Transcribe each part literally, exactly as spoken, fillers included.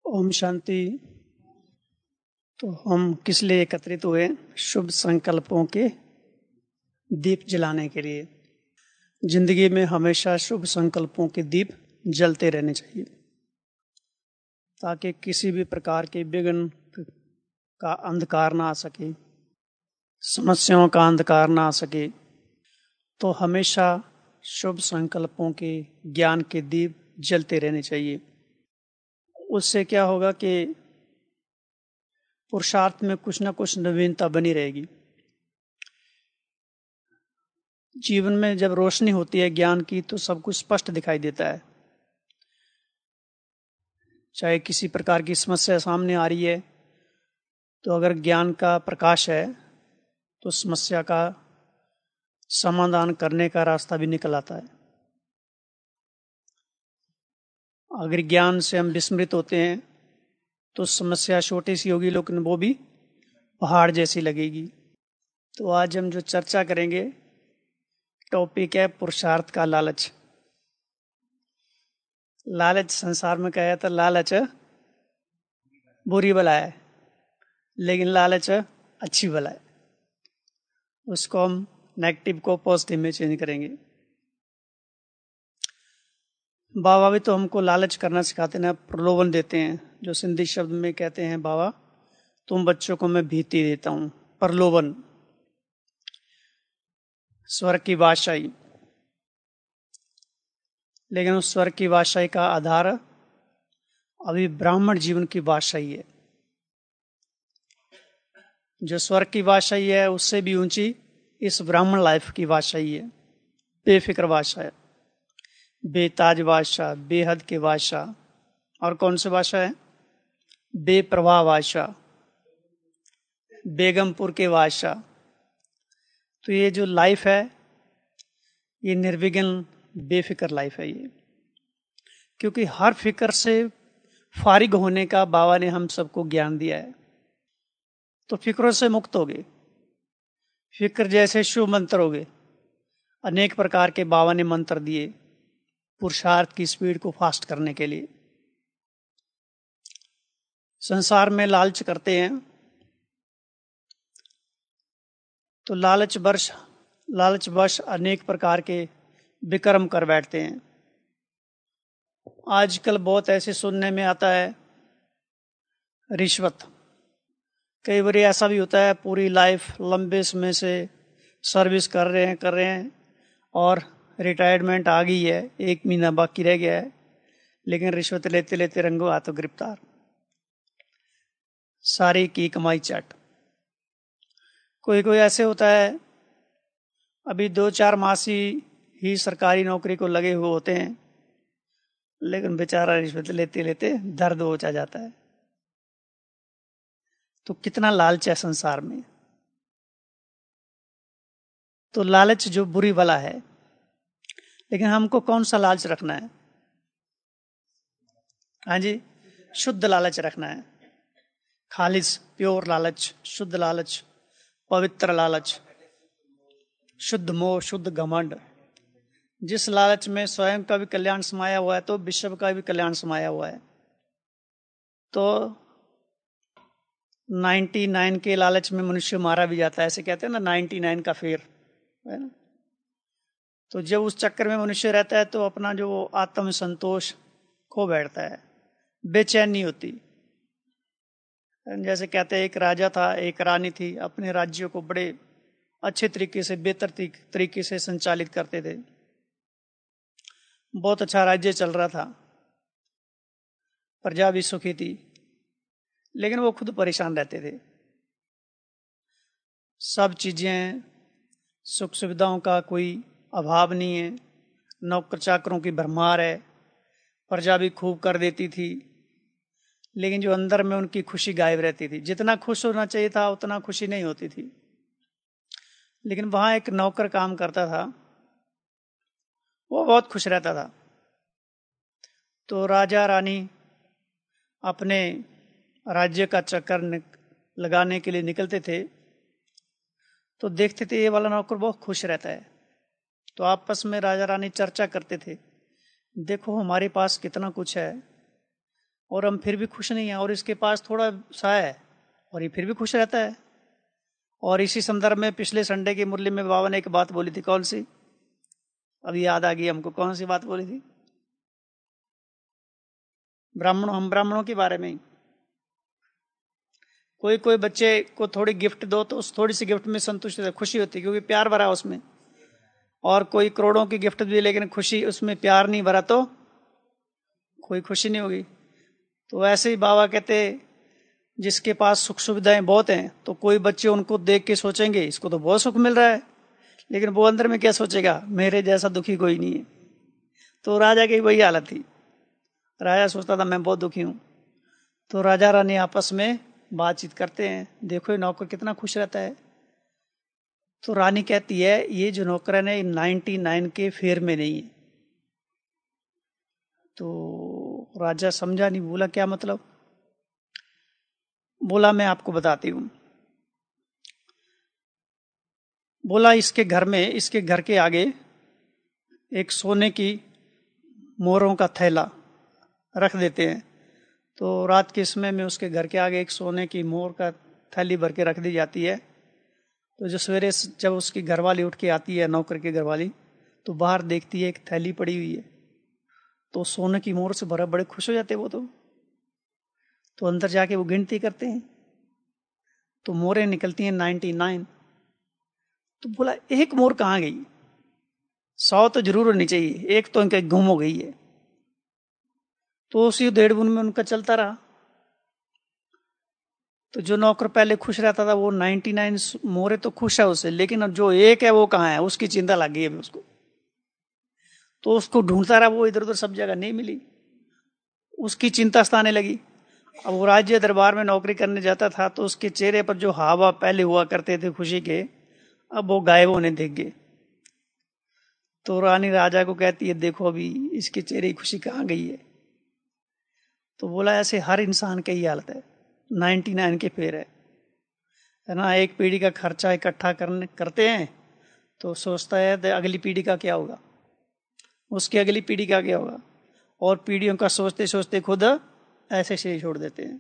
ओम शांति। तो हम किस लिए एकत्रित हुए? शुभ संकल्पों के दीप जलाने के लिए। जिंदगी में हमेशा शुभ संकल्पों के दीप जलते रहने चाहिए ताकि किसी भी प्रकार के विघ्न का अंधकार ना आ सके, समस्याओं का अंधकार ना आ सके। तो हमेशा शुभ संकल्पों के ज्ञान के दीप जलते रहने चाहिए। उससे क्या होगा कि पुरुषार्थ में कुछ ना कुछ नवीनता बनी रहेगी। जीवन में जब रोशनी होती है ज्ञान की तो सब कुछ स्पष्ट दिखाई देता है। चाहे किसी प्रकार की समस्या सामने आ रही है तो अगर ज्ञान का प्रकाश है तो समस्या का समाधान करने का रास्ता भी निकल आता है। अगर ज्ञान से हम विस्मृत होते हैं तो समस्या छोटी सी होगी लेकिन वो भी पहाड़ जैसी लगेगी। तो आज हम जो चर्चा करेंगे टॉपिक है पुरुषार्थ का लालच। लालच संसार में कहा जाता है लालच बुरी बला है, लेकिन लालच अच्छी बला है। उसको हम नेगेटिव को पॉजिटिव में चेंज करेंगे। बाबा भी तो हमको लालच करना सिखाते हैं, प्रलोभन देते हैं। जो सिंधी शब्द में कहते हैं, बाबा तुम बच्चों को मैं भीति देता हूं, प्रलोभन। स्वर की बादशाही, लेकिन उस स्वर की बादशाही का आधार अभी ब्राह्मण जीवन की बादशाही है। जो स्वर की बादशाही है उससे भी ऊंची इस ब्राह्मण लाइफ की बादशाही है। बेफिक्र बादशाह है, बेताज बादशाह, बेहद के बादशाह। और कौन से बादशाह है? बेप्रवाह बादशाह, बेगमपुर के बादशाह। तो ये जो लाइफ है ये निर्विघ्न बेफिक्र लाइफ है ये, क्योंकि हर फिक्र से फारिग होने का बाबा ने हम सबको ज्ञान दिया है। तो फिक्रों से मुक्त हो गए। फिक्र जैसे शुभ मंत्र हो गए। अनेक प्रकार के बाबा ने मंत्र दिए पुरुषार्थ की स्पीड को फास्ट करने के लिए। संसार में लालच करते हैं तो लालच वर्ष लालच वर्ष अनेक प्रकार के विक्रम कर बैठते हैं। आजकल बहुत ऐसे सुनने में आता है रिश्वत। कई बार ऐसा भी होता है पूरी लाइफ लंबे समय से सर्विस कर रहे हैं कर रहे हैं और रिटायरमेंट आ गई है, एक महीना बाकी रह गया है, लेकिन रिश्वत लेते लेते रंगों हाथों गिरफ्तार, सारी की कमाई चट। कोई कोई ऐसे होता है अभी दो चार मास ही सरकारी नौकरी को लगे हुए होते हैं, लेकिन बेचारा रिश्वत लेते लेते दर्द हो जाता है। तो कितना लालच है संसार में। तो लालच जो बुरी बला है, लेकिन हमको कौन सा लालच रखना है? हाँ जी, शुद्ध लालच रखना है। खालिस प्योर लालच, शुद्ध लालच, पवित्र लालच, शुद्ध मोह, शुद्ध घमंड। जिस लालच में स्वयं का भी कल्याण समाया हुआ है तो विश्व का भी कल्याण समाया हुआ है। तो निन्यानवे के लालच में मनुष्य मारा भी जाता है, ऐसे कहते हैं ना, निन्यानवे का फेर है ना। तो जब उस चक्कर में मनुष्य रहता है तो अपना जो आत्म संतोष खो बैठता है, बेचैन नहीं होती। जैसे कहते हैं एक राजा था, एक रानी थी, अपने राज्यों को बड़े अच्छे तरीके से, बेहतर तरीके से संचालित करते थे। बहुत अच्छा राज्य चल रहा था, प्रजा भी सुखी थी, लेकिन वो खुद परेशान रहते थे। सब चीजें, सुख सुविधाओं का कोई अभाव नहीं है, नौकर चाकरों की भरमार है, प्रजा भी खूब कर देती थी, लेकिन जो अंदर में उनकी खुशी गायब रहती थी। जितना खुश होना चाहिए था उतना खुशी नहीं होती थी। लेकिन वहां एक नौकर काम करता था, वो बहुत खुश रहता था। तो राजा रानी अपने राज्य का चक्कर लगाने के लिए निकलते थे तो देखते थे ये वाला नौकर बहुत खुश रहता है। तो आपस में राजा रानी चर्चा करते थे, देखो हमारे पास कितना कुछ है और हम फिर भी खुश नहीं हैं, और इसके पास थोड़ा सा है और ये फिर भी खुश रहता है। और इसी संदर्भ में पिछले संडे की मुरली में बाबा ने एक बात बोली थी, कौन सी, अभी याद आ गई हमको, कौन सी बात बोली थी? ब्राह्मणों, हम ब्राह्मणों के बारे में ही। कोई कोई बच्चे को थोड़ी गिफ्ट दो तो उस थोड़ी सी गिफ्ट में संतुष्ट रहता, खुशी होती, क्योंकि प्यार भरा उसमें। और कोई करोड़ों की गिफ्ट दी लेकिन खुशी उसमें प्यार नहीं भरा तो कोई खुशी नहीं होगी। तो ऐसे ही बाबा कहते जिसके पास सुख सुविधाएं बहुत हैं तो कोई बच्चे उनको देख के सोचेंगे इसको तो बहुत सुख मिल रहा है, लेकिन वो अंदर में क्या सोचेगा, मेरे जैसा दुखी कोई नहीं है। तो राजा की वही हालत थी, राजा सोचता था मैं बहुत दुखी हूं। तो राजा रानी आपस में बातचीत करते हैं, देखो ये नौकर कितना खुश रहता है। तो रानी कहती है ये जो नौकर है ना नाइन्टी नाइन के फेर में नहीं है। तो राजा समझा नहीं, बोला क्या मतलब? बोला मैं आपको बताती हूं। बोला इसके घर में, इसके घर के आगे एक सोने की मोहरों का थैला रख देते हैं। तो रात के समय में उसके घर के आगे एक सोने की मोहर का थैली भर के रख दी जाती है। तो जो सवेरे जब उसकी घरवाली उठ के आती है, नौकर की घरवाली, तो बाहर देखती है एक थैली पड़ी हुई है। तो सोने की मोहर से बड़े बड़े खुश हो जाते हैं वो तो तो अंदर जाके वो गिनती करते हैं, तो मोहरें निकलती हैं नाइन्टी नाइन। तो बोला एक मोहर कहाँ गई, सौ तो जरूर होनी चाहिए, एक तो इनका गुम हो गई है। तो उसी डेढ़ बुन में उनका चलता रहा। तो जो नौकर पहले खुश रहता था वो नाइन्टी नाइन मोहरे तो खुश है उससे, लेकिन अब जो एक है वो कहाँ है, उसकी चिंता लग गई है उसको। तो उसको ढूंढता रहा, वो इधर उधर सब जगह नहीं मिली, उसकी चिंता सताने लगी। अब वो राज्य दरबार में नौकरी करने जाता था तो उसके चेहरे पर जो हावा पहले हुआ करते थे खुशी के, अब वो गायब होने दिख गए। तो रानी राजा को कहती है देखो अभी इसके चेहरे की खुशी कहाँ गई है। तो बोला ऐसे हर इंसान की ही हालत है, नाइन्टी नाइन के फेर है है ना। एक पीढ़ी का खर्चा इकट्ठा करने करते हैं तो सोचता है अगली पीढ़ी का क्या होगा, उसकी अगली पीढ़ी का क्या होगा, और पीढ़ियों का सोचते सोचते खुद ऐसे शरीर छोड़ देते हैं।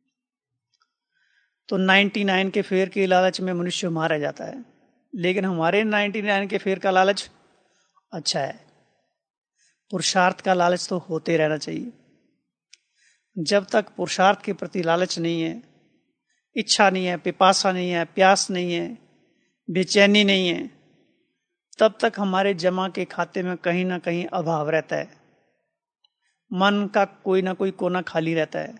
तो नाइन्टी नाइन के फेर के लालच में मनुष्य मारा जाता है, लेकिन हमारे नाइन्टी नाइन के फेर का लालच अच्छा है। पुरुषार्थ का लालच तो होते रहना चाहिए। जब तक पुरुषार्थ के प्रति लालच नहीं है, इच्छा नहीं है, पिपासा नहीं है, प्यास नहीं है, बेचैनी नहीं है, तब तक हमारे जमा के खाते में कहीं ना कहीं अभाव रहता है, मन का कोई ना कोई कोना खाली रहता है।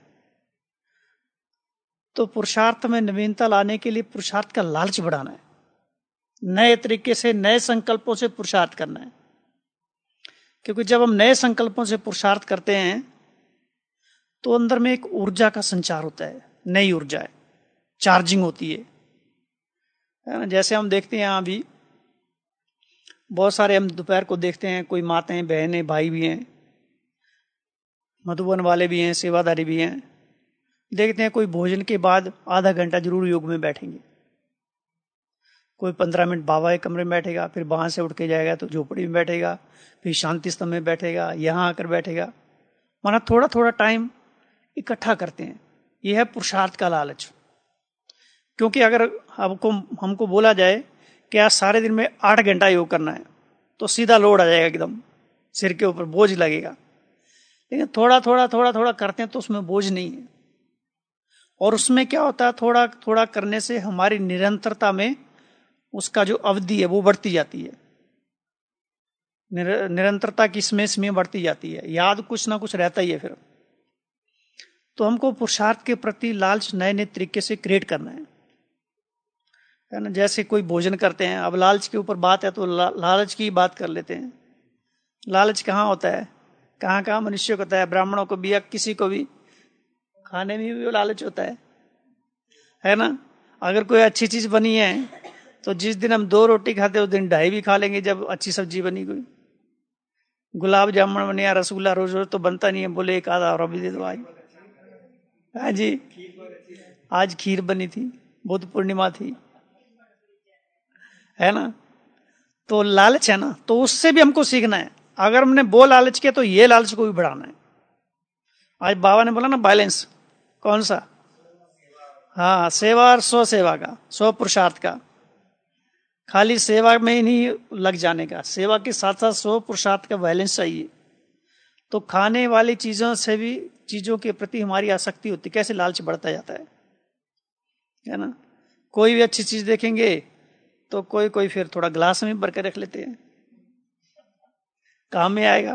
तो पुरुषार्थ में नवीनता लाने के लिए पुरुषार्थ का लालच बढ़ाना है, नए तरीके से नए संकल्पों से पुरुषार्थ करना है। क्योंकि जब हम नए संकल्पों से पुरुषार्थ करते हैं तो अंदर में एक ऊर्जा का संचार होता है, नई ऊर्जा है, चार्जिंग होती है, है ना। जैसे हम देखते हैं यहाँ भी बहुत सारे, हम दोपहर को देखते हैं कोई माताएं बहनें भाई भी हैं, मधुबन वाले भी हैं, सेवादारी भी हैं, देखते हैं कोई भोजन के बाद आधा घंटा जरूर योग में बैठेंगे। कोई पंद्रह मिनट बाबा के कमरे में बैठेगा, फिर वहां से उठ के जाएगा तो झोपड़ी में बैठेगा, फिर शांति स्तंभ में बैठेगा, यहां आकर बैठेगा। माना थोड़ा थोड़ा टाइम इकट्ठा करते हैं। यह है पुरुषार्थ का लालच। क्योंकि अगर हमको हमको बोला जाए कि आज सारे दिन में आठ घंटा योग करना है तो सीधा लोड आ जाएगा, एकदम सिर के ऊपर बोझ लगेगा। लेकिन थोड़ा थोड़ा थोड़ा थोड़ा करते हैं तो उसमें बोझ नहीं है। और उसमें क्या होता है, थोड़ा थोड़ा करने से हमारी निरंतरता में उसका जो अवधि है वो बढ़ती जाती है, निर, निरंतरता की इसमें इसमें बढ़ती जाती है, याद कुछ ना कुछ रहता ही है फिर। तो हमको पुरुषार्थ के प्रति लालच नए नए तरीके से क्रिएट करना है, है ना। जैसे कोई भोजन करते हैं, अब लालच के ऊपर बात है तो ला, लालच की बात कर लेते हैं। लालच कहाँ होता है, कहाँ कहाँ मनुष्य को होता है, ब्राह्मणों को भी या किसी को भी, खाने में भी लालच होता है, है ना। अगर कोई अच्छी चीज बनी है तो जिस दिन हम दो रोटी खाते उस दिन ढाई भी खा लेंगे, जब अच्छी सब्जी बनी कोई। गुलाब जामुन बने या रसगुल्ला रोज रोज तो बनता नहीं है, बोले एक आधा और अभी दे दो आज। हाँ जी, आज खीर बनी थी, बुद्ध पूर्णिमा थी, है ना। तो लालच है ना, तो उससे भी हमको सीखना है। अगर हमने वो लालच किया तो ये लालच को भी बढ़ाना है। आज बाबा ने बोला ना बैलेंस, कौन सा? हाँ, सेवा और स्व सेवा का, स्व पुरुषार्थ का। खाली सेवा में ही नहीं लग जाने का, सेवा के साथ साथ स्व पुरुषार्थ का बैलेंस चाहिए। तो खाने वाली चीजों से भी, चीजों के प्रति हमारी आसक्ति होती, कैसे लालच बढ़ता जाता है, है ना। कोई भी अच्छी चीज देखेंगे तो कोई कोई फिर थोड़ा गिलास में भर के रख लेते हैं, काम में आएगा।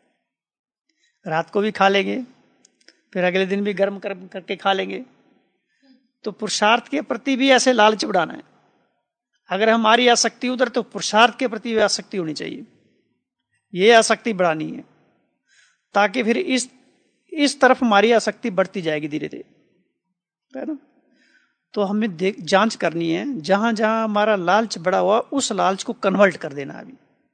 रात को भी खा लेंगे, फिर अगले दिन भी गर्म कर, करके खा लेंगे। तो पुरुषार्थ के प्रति भी ऐसे लालच बढ़ाना है। अगर हमारी आसक्ति उधर, तो पुरुषार्थ के प्रति भी आसक्ति होनी चाहिए। ये आसक्ति बढ़ानी है, ताकि फिर इस इस तरफ हमारी आसक्ति बढ़ती जाएगी धीरे धीरे, है ना। तो हमें देख जांच करनी है, जहां जहां हमारा लालच बढ़ा हुआ उस लालच को कन्वर्ट कर देना। अभी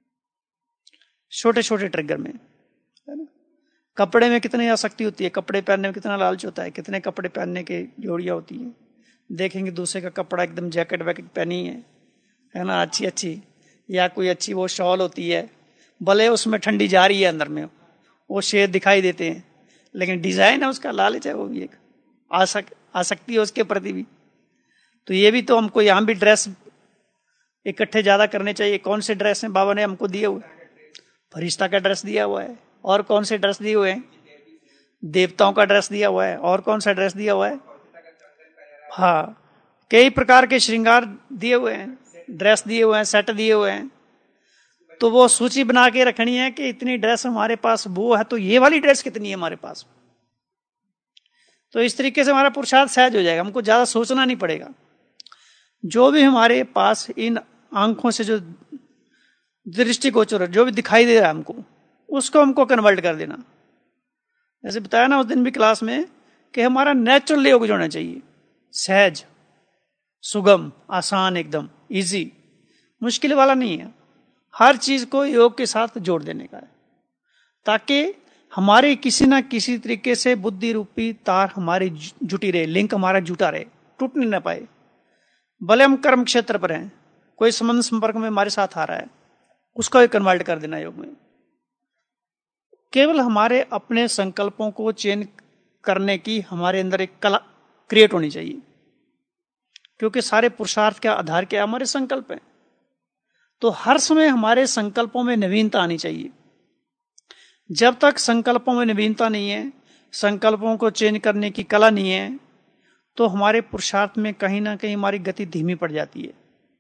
छोटे छोटे ट्रिगर में, है ना। कपड़े में कितनी आसक्ति होती है, कपड़े पहनने में कितना लालच होता है, कितने कपड़े पहनने के जोड़ियां होती हैं। देखेंगे दूसरे का कपड़ा, एकदम जैकेट वैकेट पहनी है, है ना, अच्छी अच्छी, या कोई अच्छी वो शॉल होती है, भले उसमें ठंडी जा रही है, अंदर में वो शेड दिखाई देते हैं, लेकिन डिजाइन है उसका, लालच है, वो भी एक आसक आसक्ति है उसके प्रति भी। तो ये भी तो हमको यहाँ भी ड्रेस इकट्ठे ज्यादा करने चाहिए। कौन से ड्रेस हैं बाबा ने हमको दिए हुए? फरिश्ता का ड्रेस दिया हुआ है। और कौन से ड्रेस दिए हुए हैं? देवताओं का ड्रेस दिया हुआ है। और कौन सा ड्रेस दिया हुआ है? हाँ, कई प्रकार के श्रृंगार दिए हुए हैं, ड्रेस दिए हुए हैं, सेट दिए हुए हैं। तो वो सूची बना के रखनी है कि इतनी ड्रेस हमारे पास वो है, तो ये वाली ड्रेस कितनी है हमारे पास। तो इस तरीके से हमारा पुरुषार्थ सहज हो जाएगा, हमको ज्यादा सोचना नहीं पड़ेगा। जो भी हमारे पास इन आंखों से जो दृष्टिगोचर जो भी दिखाई दे रहा है हमको, उसको हमको कन्वर्ट कर देना। जैसे बताया ना उस दिन भी क्लास में कि हमारा नेचुरल योग होना चाहिए, सहज, सुगम, आसान, एकदम इजी, मुश्किल वाला नहीं है। हर चीज को योग के साथ जोड़ देने का है, ताकि हमारे किसी ना किसी तरीके से बुद्धि रूपी तार हमारी जुटी रहे, लिंक हमारा जुटा रहे, टूट नहीं ना पाए। भले हम कर्म क्षेत्र पर हैं, कोई संबंध संपर्क में हमारे साथ आ रहा है, उसको भी कन्वर्ट कर देना योग में। केवल हमारे अपने संकल्पों को चेंज करने की हमारे अंदर एक कला क्रिएट होनी चाहिए, क्योंकि सारे पुरुषार्थ का आधार क्या? हमारे संकल्प हैं। तो हर समय हमारे संकल्पों में नवीनता आनी चाहिए। जब तक संकल्पों में नवीनता नहीं है, संकल्पों को चेंज करने की कला नहीं है, तो हमारे पुरुषार्थ में कहीं ना कहीं हमारी गति धीमी पड़ जाती है।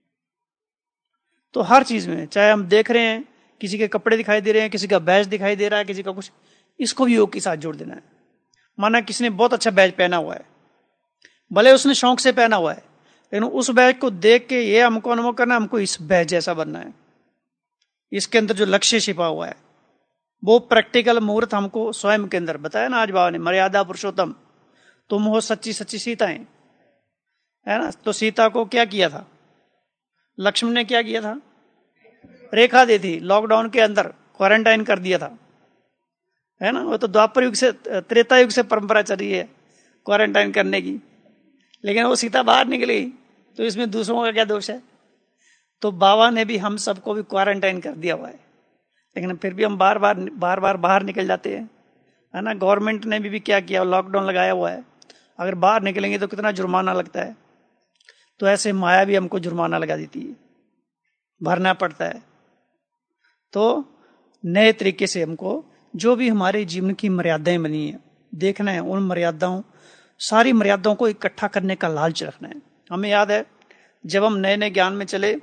तो हर चीज में, चाहे हम देख रहे हैं किसी के कपड़े दिखाई दे रहे हैं, किसी का बैज दिखाई दे रहा है, किसी का कुछ, इसको भी योग के साथ जोड़ देना है। माना किसी ने बहुत अच्छा बैज पहना हुआ है, भले उसने शौक से पहना हुआ है, लेकिन उस बैज को देख के ये हमको अनुभव करना, हमको इस बैज जैसा बनना है। इसके अंदर जो लक्ष्य छिपा हुआ है वो प्रैक्टिकल मुहूर्त हमको स्वयं के अंदर बताया ना आज बाबा ने, मर्यादा पुरुषोत्तम तुम हो सच्ची सच्ची सीताएं, है ना। तो सीता को क्या किया था? लक्ष्मण ने क्या किया था? रेखा दी थी, लॉकडाउन के अंदर क्वारंटाइन कर दिया था, है ना। वो तो द्वापर युग से, त्रेता युग से परंपरा चल रही है क्वारंटाइन करने की, लेकिन वो सीता बाहर निकली, तो इसमें दूसरों का क्या दोष है? तो बाबा ने भी हम सबको भी क्वारंटाइन कर दिया हुआ है, लेकिन फिर भी हम बार बार बार बार बाहर निकल जाते हैं, है ना। गवर्नमेंट ने भी, भी क्या किया? लॉकडाउन लगाया हुआ है। अगर बाहर निकलेंगे तो कितना जुर्माना लगता है। तो ऐसे माया भी हमको जुर्माना लगा देती है, भरना पड़ता है। तो नए तरीके से हमको जो भी हमारे जीवन की मर्यादाएं बनी है देखना है, उन मर्यादाओं, सारी मर्यादाओं को इकट्ठा करने का लालच रखना है। हमें याद है जब हम नए नए ज्ञान में चले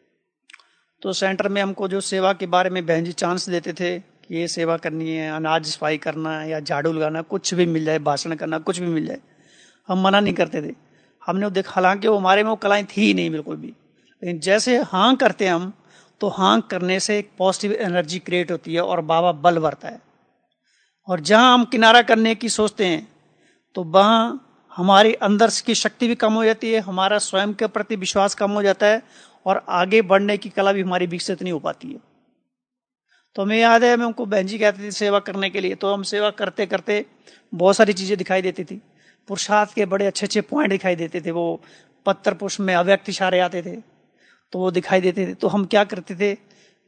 तो सेंटर में हमको जो सेवा के बारे में बहन जी चांस देते थे कि ये सेवा करनी है, अनाज सफाई करना है या झाड़ू लगाना, कुछ भी मिल जाए, भाषण करना, कुछ भी मिल जाए, हम मना नहीं करते थे। हमने वो देखा, हालांकि वो हमारे में वो कलाएं थी ही नहीं बिल्कुल भी, लेकिन जैसे हाँ करते हैं हम, तो हाँ करने से एक पॉजिटिव एनर्जी क्रिएट होती है और बाबा बल भरता है। और जहां हम किनारा करने की सोचते हैं तो वहां हमारी अंदर की शक्ति भी कम हो जाती है, हमारा स्वयं के प्रति विश्वास कम हो जाता है और आगे बढ़ने की कला भी हमारी विकसित नहीं हो पाती है। तो हमें याद है, मैं उनको बहन जी कहती थी सेवा करने के लिए, तो हम सेवा करते करते बहुत सारी चीजें दिखाई देती थी, पुरुषार्थ के बड़े अच्छे अच्छे पॉइंट दिखाई देते थे। वो पत्र पुष्प में अव्यक्त इशारे आते थे तो वो दिखाई देते थे। तो हम क्या करते थे,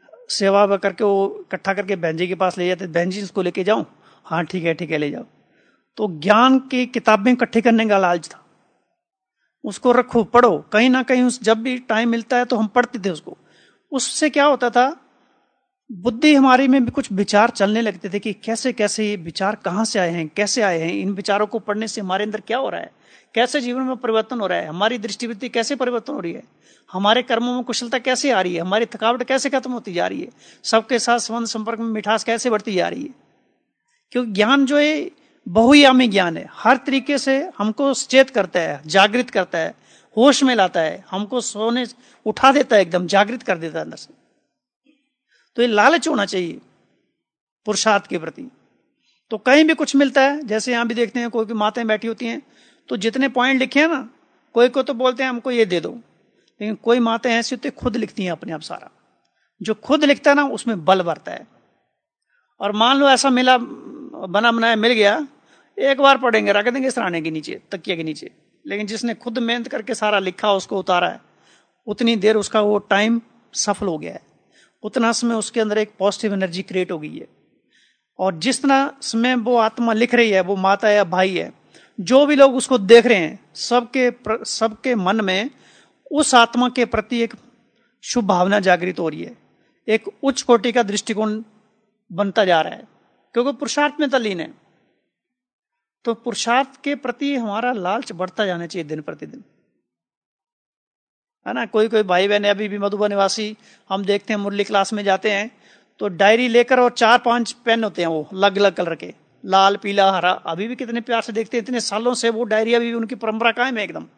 सेवा करके वो इकट्ठा करके बहन जी के पास ले जाते, बहन जी इसको लेके जाऊं, हाँ ठीक है ठीक है ले जाओ। तो ज्ञान की किताबें इकट्ठी करने का लालच था। उसको रखो, पढ़ो, कहीं ना कहीं उस जब भी टाइम मिलता है तो हम पढ़ते थे उसको। उससे क्या होता था, बुद्धि हमारी में भी कुछ विचार चलने लगते थे कि कैसे कैसे ये विचार कहाँ से आए हैं, कैसे आए हैं, इन विचारों को पढ़ने से हमारे अंदर क्या हो रहा है, कैसे जीवन में परिवर्तन हो रहा है, हमारी दृष्टिवृत्ति कैसे परिवर्तन हो रही है, हमारे कर्मों में कुशलता कैसे आ रही है, हमारी थकावट कैसे खत्म होती जा रही है, सबके साथ संबंध संपर्क में मिठास कैसे बढ़ती जा रही है। क्योंकि ज्ञान जो है बहुयामी ज्ञान है, हर तरीके से हमको सचेत करता है, जागृत करता है, होश में लाता है, हमको सोने उठा देता है, एकदम जागृत कर देता है अंदर से। तो ये लालच होना चाहिए पुरुषार्थ के प्रति। तो कहीं भी कुछ मिलता है, जैसे यहां भी देखते हैं कोई कोई माताएं बैठी होती हैं, तो जितने पॉइंट लिखे हैं ना, कोई को तो बोलते हैं हमको ये दे दो, लेकिन कोई माताएं ऐसी होती है खुद लिखती हैं अपने आप सारा। जो खुद लिखता है ना उसमें बल बढ़ता है। और मान लो ऐसा मिला, बना बनाया मिल गया, एक बार पढ़ेंगे, रख देंगे सराहने के नीचे, तकिया के नीचे। लेकिन जिसने खुद मेहनत करके सारा लिखा, उसको उतारा है, उतनी देर उसका वो टाइम सफल हो गया है, उतना समय उसके अंदर एक पॉजिटिव एनर्जी क्रिएट हो गई है। और जितना समय वो आत्मा लिख रही है, वो माता या भाई है, जो भी लोग उसको देख रहे हैं, सबके सबके मन में उस आत्मा के प्रति एक शुभ भावना जागृत हो रही है, एक उच्च कोटि का दृष्टिकोण बनता जा रहा है, क्योंकि पुरुषार्थ में तल्लीन है। तो पुरुषार्थ के प्रति हमारा लालच बढ़ता जाना चाहिए दिन प्रतिदिन, है ना। कोई कोई भाई बहन अभी भी मधुबन निवासी हम देखते हैं, मुरली क्लास में जाते हैं तो डायरी लेकर, और चार पांच पेन होते हैं वो अलग अलग कलर के, लाल पीला हरा, अभी भी कितने प्यार से देखते हैं, इतने सालों से वो डायरी अभी भी उनकी परंपरा कायम है एकदम।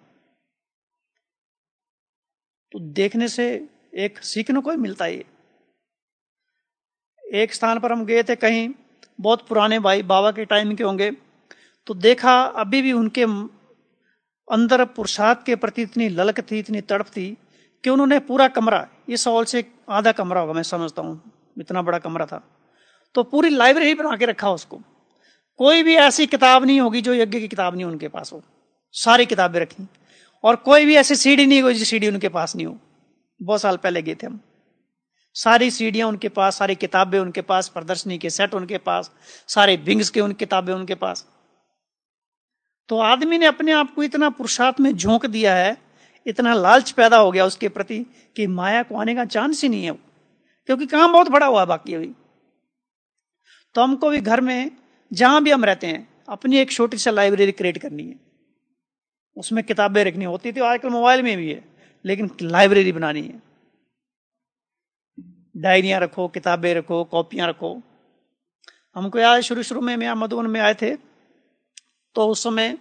तो देखने से एक सीखने को ही मिलता है। एक स्थान पर हम गए थे कहीं, बहुत पुराने भाई, बाबा के टाइम के होंगे, तो देखा अभी भी उनके अंदर पुरुषार्थ के प्रति इतनी ललक थी, इतनी तड़प थी कि उन्होंने पूरा कमरा, इस हॉल से आधा कमरा होगा मैं समझता हूँ, इतना बड़ा कमरा था, तो पूरी लाइब्रेरी बना के रखा उसको। कोई भी ऐसी किताब नहीं होगी जो यज्ञ की किताब नहीं उनके पास हो, सारी किताबें रखी। और कोई भी ऐसी सीडी नहीं होगी जो सीडी उनके पास नहीं हो। बहुत साल पहले गए थे हम, सारी सीडियां उनके पास, सारी किताबें उनके पास, प्रदर्शनी के सेट उनके पास, सारे विंग्स के उन किताबें उनके पास। तो आदमी ने अपने आप को इतना पुरुषार्थ में झोंक दिया है, इतना लालच पैदा हो गया उसके प्रति कि माया को आने का चांस ही नहीं है, क्योंकि काम बहुत बड़ा हुआ बाकी अभी। तो हमको भी घर में जहां भी हम रहते हैं अपनी एक छोटी सी लाइब्रेरी क्रिएट करनी है, उसमें किताबें रखनी होती थी, आजकल मोबाइल में भी है, लेकिन लाइब्रेरी बनानी है। डायरियां रखो, किताबें रखो, कॉपियां रखो। हमको याद शुरू शुरू में यहाँ मधुबन में आए थे, तो उस समय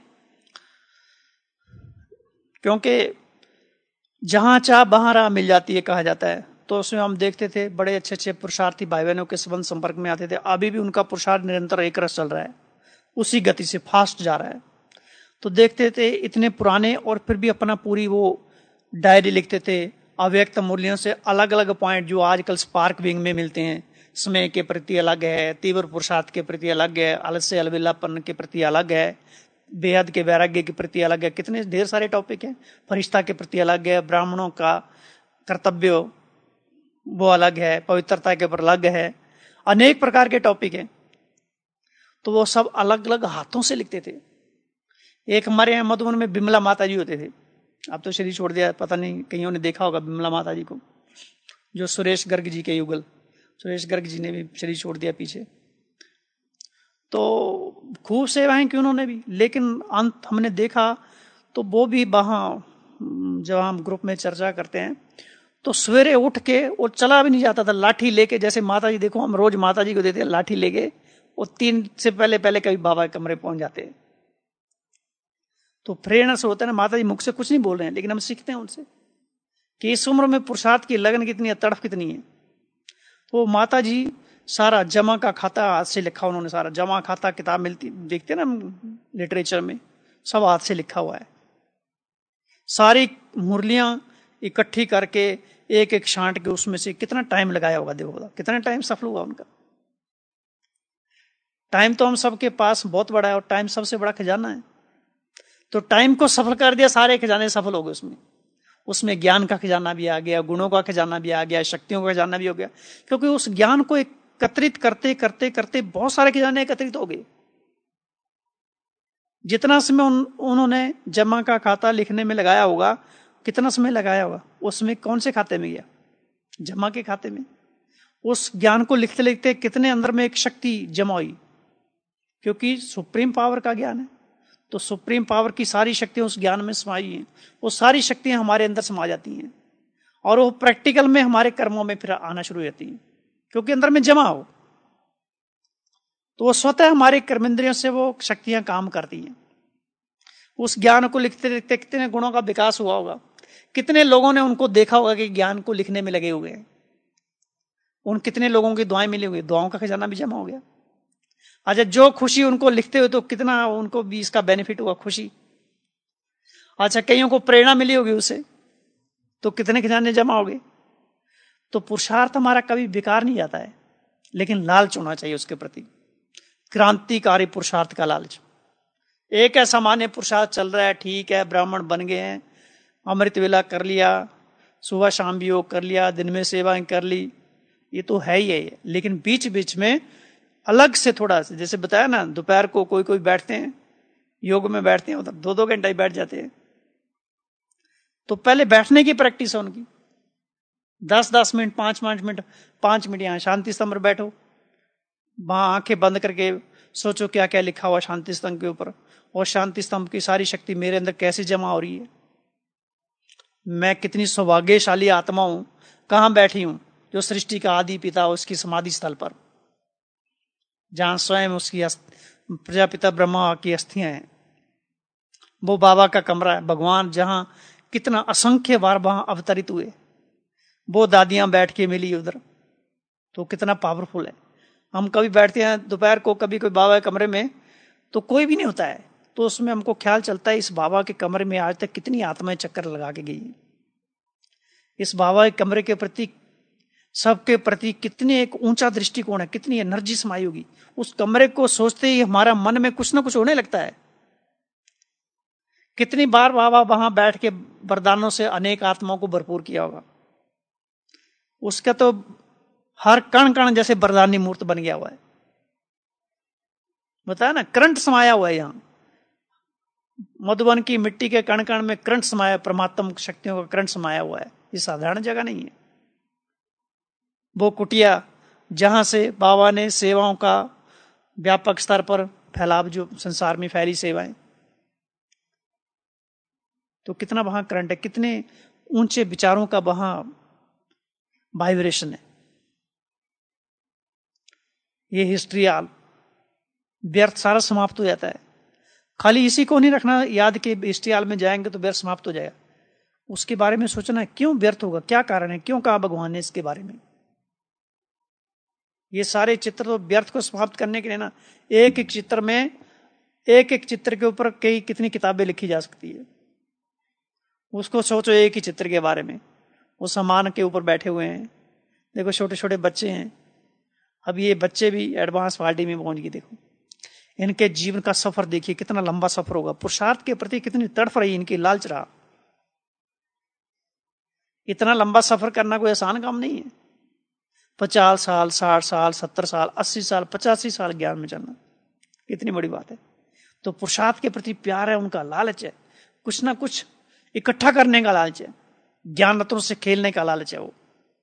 क्योंकि जहां चाह वहां राह मिल जाती है कहा जाता है, तो उसमें हम देखते थे बड़े अच्छे अच्छे पुरुषार्थी भाई बहनों के संबंध संपर्क में आते थे। अभी भी उनका पुरुषार्थ निरंतर एक रस चल रहा है, उसी गति से फास्ट जा रहा है। तो देखते थे इतने पुराने, और फिर भी अपना पूरी वो डायरी लिखते थे, अव्यक्त मूल्यों से अलग अलग पॉइंट जो आजकल स्पार्क विंग में मिलते हैं, समय के प्रति अलग है, तीव्र पुरुषार्थ के प्रति अलग है, आलस्य अलविलापन के प्रति अलग है, बेहद के वैराग्य के प्रति अलग है, कितने ढेर सारे टॉपिक हैं, फरिश्ता के प्रति अलग है, ब्राह्मणों का कर्तव्य वो अलग है, पवित्रता के ऊपर अलग है, अनेक प्रकार के टॉपिक हैं। तो वो सब अलग अलग हाथों से लिखते थे। एक हमारे यहाँ मधुबन में बिमला माता जी होते थे, अब तो शरीर छोड़ दिया, पता नहीं कईयों ने देखा होगा बिमला माता जी को, जो सुरेश गर्ग जी के युगल, सुरेश गर्ग जी ने भी शरीर छोड़ दिया पीछे। तो खूब सेवाएं की उन्होंने भी, लेकिन अंत हमने देखा तो वो भी वहां, जब हम ग्रुप में चर्चा करते हैं तो सवेरे उठ के वो चला भी नहीं जाता था, लाठी लेके, जैसे माता जी देखो हम रोज माता जी को देते हैं लाठी लेके, वो तीन से पहले पहले कभी बाबा के कमरे पहुंच जाते हैं। तो प्रेरणा से होता है ना, माता जी मुख से कुछ नहीं बोल रहे हैं, लेकिन हम सीखते हैं उनसे कि इस उम्र में पुरुषार्थ की लगन कितनी है, तड़फ कितनी है। तो माता जी सारा जमा का खाता हाथ से लिखा, उन्होंने सारा जमा खाता, किताब मिलती देखते हैं ना लिटरेचर में, सब हाथ से लिखा हुआ है। सारी मुरलियां इकट्ठी करके एक एक छांट के उसमें से कितना टाइम लगाया होगा, देखो कितना टाइम सफल हुआ उनका। टाइम तो हम सबके पास बहुत बड़ा है, और टाइम सबसे बड़ा खजाना है। तो टाइम को सफल कर दिया, सारे खजाने सफल हो गए उसमें। उसमें ज्ञान का खजाना भी आ गया, गुणों का खजाना भी आ गया, शक्तियों का खजाना भी हो गया, क्योंकि उस ज्ञान को एकत्रित करते करते करते बहुत सारे खजाने एकत्रित हो गए। जितना समय उन, उन्होंने जमा का खाता लिखने में लगाया होगा, कितना समय लगाया होगा, उसमें कौन से खाते में गया? जमा के खाते में। उस ज्ञान को लिखते लिखते कितने अंदर में एक शक्ति जमा हुई, क्योंकि सुप्रीम पावर का ज्ञान है, तो सुप्रीम पावर की सारी शक्तियां उस ज्ञान में समाई हैं। वो सारी शक्तियां हमारे अंदर समा जाती हैं और वो प्रैक्टिकल में हमारे कर्मों में फिर आना शुरू हो जाती हैं, क्योंकि अंदर में जमा हो। तो वो स्वतः हमारे कर्मेंद्रियों से वो शक्तियां काम करती हैं। उस ज्ञान को लिखते लिखते कितने गुणों का विकास हुआ होगा, कितने लोगों ने उनको देखा होगा कि ज्ञान को लिखने में लगे हुए हैं। उन कितने लोगों की दुआएं मिली हुई, दुआओं का खजाना भी जमा हो गया। अच्छा, जो खुशी उनको लिखते हुए, तो कितना उनको भी इसका बेनिफिट हुआ, खुशी। अच्छा, कईयों को प्रेरणा मिली होगी उसे, तो कितने खजाने जमा हो गए। तो पुरुषार्थ हमारा कभी बेकार नहीं जाता है, लेकिन लालच होना चाहिए उसके प्रति, क्रांतिकारी पुरुषार्थ का लालच। एक है सामान्य पुरुषार्थ चल रहा है, ठीक है, ब्राह्मण बन गए हैं, अमृत वेला कर लिया, सुबह शाम भी योग कर लिया, दिन में सेवाएं कर ली, ये तो है ही है। लेकिन बीच बीच में अलग से थोड़ा सा, जैसे बताया ना, दोपहर को कोई कोई बैठते हैं योग में, बैठते हैं उधर दो दो घंटे बैठ जाते हैं। तो पहले बैठने की प्रैक्टिस है उनकी, दस दस मिनट, पांच पांच मिनट, पांच मिनट यहां शांति स्तंभ पर बैठो, वहां आंखें बंद करके सोचो क्या क्या लिखा हुआ शांति स्तंभ के ऊपर, और शांति स्तंभ की सारी शक्ति मेरे अंदर कैसे जमा हो रही है। मैं कितनी सौभाग्यशाली आत्मा हूं, कहां बैठी हूं, जो सृष्टि का आदि पिता उसकी समाधि स्थल पर, जहां स्वयं उसकी प्रजापिता ब्रह्मा की अस्थियां हैं। वो बाबा का कमरा है, भगवान जहां कितना असंख्य बार वहां अवतरित हुए, वो दादियां बैठ के मिली उधर, तो कितना पावरफुल है। हम कभी बैठते हैं दोपहर को कभी कोई बाबा के कमरे में, तो कोई भी नहीं होता है, तो उसमें हमको ख्याल चलता है इस बाबा के कमरे में आज तक कितनी आत्माएं चक्कर लगा के गई, इस बाबा के कमरे के प्रति, सबके प्रति कितनी एक ऊंचा दृष्टिकोण है, कितनी एनर्जी समाई होगी। उस कमरे को सोचते ही हमारा मन में कुछ ना कुछ होने लगता है। कितनी बार बाबा वहां बैठ के वरदानों से अनेक आत्माओं को भरपूर किया होगा। उसका तो हर कण कण जैसे वरदानी मूर्त बन गया हुआ है, बताया ना, करंट समाया हुआ है। यहां मधुबन की मिट्टी के कण कण में करंट समाया, परमात्म शक्तियों का करंट समाया हुआ है। ये साधारण जगह नहीं है। वो कुटिया जहां से बाबा ने सेवाओं का व्यापक स्तर पर फैलाव, जो संसार में फैली सेवाएं, तो कितना वहां करंट है, कितने ऊंचे विचारों का वहां वाइब्रेशन है। ये हिस्ट्री आल व्यर्थ सारा समाप्त हो जाता है। खाली इसी को नहीं रखना याद कि हिस्ट्री आल में जाएंगे तो व्यर्थ समाप्त हो जाएगा। उसके बारे में सोचना है, क्यों व्यर्थ होगा, क्या कारण है, क्यों कहा भगवान ने इसके बारे में। ये सारे चित्र तो व्यर्थ को समाप्त करने के लिए ना, एक एक चित्र में, एक एक चित्र के ऊपर कई कितनी किताबें लिखी जा सकती है। उसको सोचो एक ही चित्र के बारे में, वो सामान के ऊपर बैठे हुए हैं, देखो छोटे छोटे बच्चे हैं। अब ये बच्चे भी एडवांस पार्टी में पहुंच गए, देखो इनके जीवन का सफर देखिए, कितना लंबा सफर होगा। पुरुषार्थ के प्रति कितनी तड़फ रही इनकी, लालच रहा। इतना लंबा सफर करना कोई आसान काम नहीं है। पचास साल, साठ साल, सत्तर साल, अस्सी साल, पचासी साल ज्ञान में चलना कितनी बड़ी बात है। तो पुरुषार्थ के प्रति प्यार है, उनका लालच है, कुछ ना कुछ इकट्ठा करने का लालच है, ज्ञान रत्नों से खेलने का लालच है वो।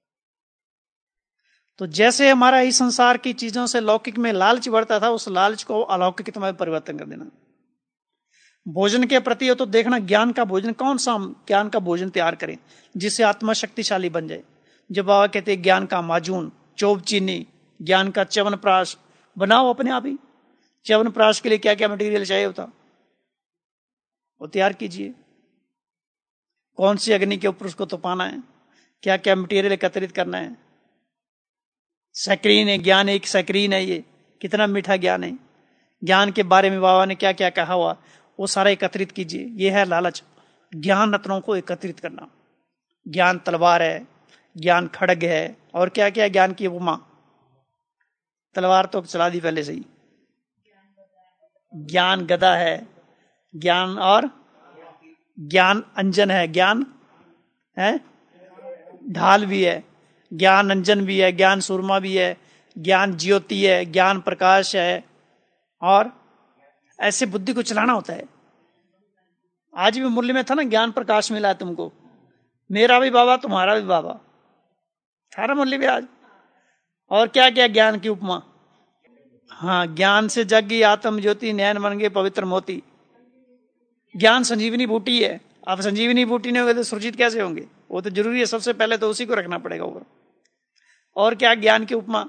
तो जैसे हमारा इस संसार की चीजों से लौकिक में लालच बढ़ता था, उस लालच को अलौकिक में परिवर्तन कर देना। भोजन के प्रति हो तो देखना, ज्ञान का भोजन, कौन सा ज्ञान का भोजन तैयार करें जिससे आत्मा शक्तिशाली बन जाए। जब बाबा कहते हैं ज्ञान का माजून, चोब चीनी, ज्ञान का च्यवनप्राश बनाओ अपने आप ही। च्यवनप्राश के लिए क्या क्या मटेरियल चाहिए होता, वो तैयार कीजिए। कौन सी अग्नि के ऊपर उसको तपाना है, क्या क्या मटेरियल एकत्रित करना है। सैक्रीन है ज्ञान, एक सैक्रीन है, ये कितना मीठा ज्ञान है। ज्ञान के बारे में बाबा ने क्या क्या कहा हुआ, वो सारा एकत्रित कीजिए। ये है लालच, ज्ञान रत्नों को एकत्रित करना। ज्ञान तलवार है, ज्ञान खड़ग है, और क्या क्या ज्ञान की उपमा। तलवार तो चला दी पहले से ही, ज्ञान गदा है, ज्ञान और ज्ञान अंजन है, ज्ञान है ढाल भी है, ज्ञान अंजन भी है, ज्ञान सुरमा भी है, ज्ञान ज्योति है, ज्ञान प्रकाश है, और ऐसे बुद्धि को चलाना होता है। आज भी मुरली में था ना, ज्ञान प्रकाश मिला तुमको, मेरा भी बाबा तुम्हारा भी बाबा, था ना मुरली भी आज। और क्या क्या ज्ञान की उपमा। हाँ, ज्ञान से जगी आत्म ज्योति, नैन बन गए पवित्र मोती। ज्ञान संजीवनी बूटी है। आप संजीवनी बूटी नहीं होंगे तो सुरजीत कैसे होंगे? वो तो जरूरी है, सबसे पहले तो उसी को रखना पड़ेगा ऊपर। और क्या ज्ञान की उपमा।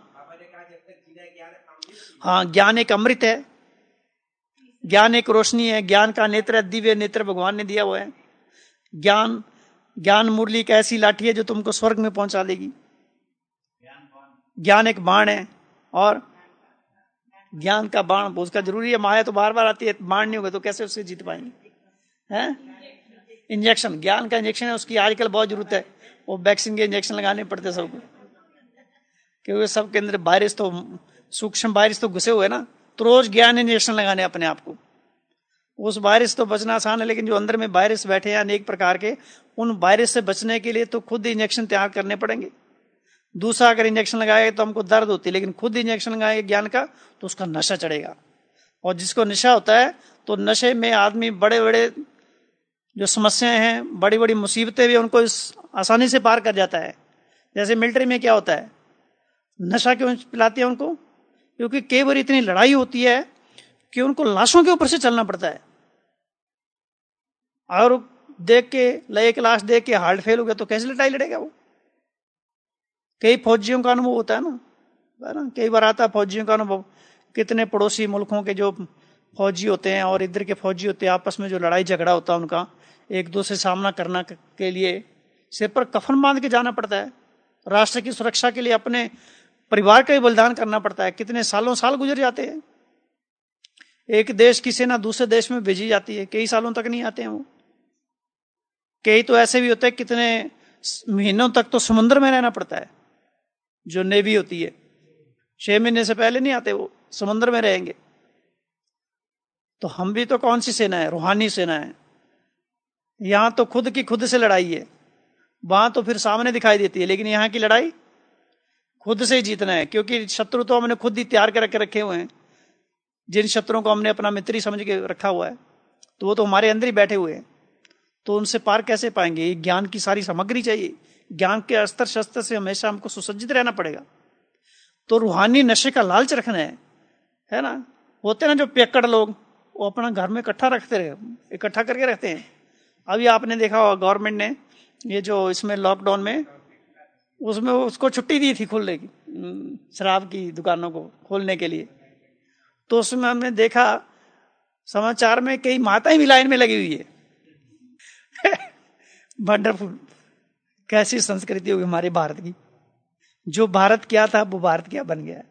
हाँ, ज्ञान एक अमृत है, ज्ञान एक रोशनी है, ज्ञान का नेत्र, दिव्य नेत्र भगवान ने दिया हुआ है। ज्ञान ज्ञान मुरली एक ऐसी लाठी है जो तुमको स्वर्ग में पहुंचा देगी। ज्ञान एक बाण है, और ज्ञान का बाण उसका जरूरी है। माया तो बार बार आती है, बाण नहीं होगा तो कैसे उससे जीत पाएंगे? हैं? इंजेक्शन, ज्ञान का इंजेक्शन है, उसकी आजकल बहुत जरूरत है। वो वैक्सीन के इंजेक्शन लगाने पड़ते सबको, क्योंकि सबके अंदर वायरस तो, सूक्ष्म वायरस तो घुसे हुए ना, तो रोज ज्ञान इंजेक्शन लगाने अपने आप को। उस वायरस तो बचना आसान है, लेकिन जो अंदर में वायरस बैठे हैं अनेक प्रकार के, उन वायरस से बचने के लिए तो खुद इंजेक्शन तैयार करने पड़ेंगे। दूसरा अगर इंजेक्शन लगाएगा तो हमको दर्द होती है, लेकिन खुद इंजेक्शन लगाएगा ज्ञान का तो उसका नशा चढ़ेगा। और जिसको नशा होता है तो नशे में आदमी बड़े बड़े जो समस्याएं हैं, बड़ी बड़ी मुसीबतें भी उनको आसानी से पार कर जाता है। जैसे मिलिट्री में क्या होता है, नशा क्यों पिलाती है उनको? क्योंकि कई बार इतनी लड़ाई होती है कि उनको लाशों के ऊपर से चलना पड़ता है। और देख के एक लाश देख के हार्ट फेल हो गया तो कैसे लड़ाई लड़ेगा वो? कई फौजियों का अनुभव होता है ना, है ना, कई बार आता है फौजियों का अनुभव। कितने पड़ोसी मुल्कों के जो फौजी होते हैं और इधर के फौजी होते हैं, आपस में जो लड़ाई झगड़ा होता है उनका, एक दूसरे से सामना करना के लिए सिर पर कफन बांध के जाना पड़ता है। राष्ट्र की सुरक्षा के लिए अपने परिवार का ही बलिदान करना पड़ता है। कितने सालों साल गुजर जाते हैं। एक देश की सेना दूसरे देश में भेजी जाती है, कई सालों तक नहीं आते हैं वो। कई तो ऐसे भी होते हैं कितने महीनों तक तो समुद्र में रहना पड़ता है। जो नेवी होती है छह महीने से पहले नहीं आते, वो समुद्र में रहेंगे। तो हम भी तो कौन सी सेना है? रूहानी सेना है। यहां तो खुद की खुद से लड़ाई है, वहां तो फिर सामने दिखाई देती है, लेकिन यहां की लड़ाई खुद से ही जीतना है। क्योंकि शत्रु तो हमने खुद ही तैयार करके रखे हुए हैं। जिन शत्रुओं को हमने अपना मित्र ही समझ के रखा हुआ है, तो वो तो हमारे अंदर ही बैठे हुए हैं। तो उनसे पार कैसे पाएंगे? ये ज्ञान की सारी सामग्री चाहिए। ज्ञान के अस्त्र शस्त्र से हमेशा हमको सुसज्जित रहना पड़ेगा। तो रूहानी नशे का लालच रखना है, है ना। होते ना जो पियक्कड़ लोग, वो अपना घर में इकट्ठा रखते रहे, इकट्ठा करके रखते हैं। अभी आपने देखा होगा गवर्नमेंट ने ये जो इसमें लॉकडाउन में, उसमें उसको छुट्टी दी थी खोलने की, शराब की दुकानों को खोलने के लिए। तो उसमें हमने देखा समाचार में कई माताएं भी लाइन में लगी हुई है। वंडरफुल, कैसी संस्कृति होगी हमारे भारत की। जो भारत क्या था वो भारत क्या बन गया है।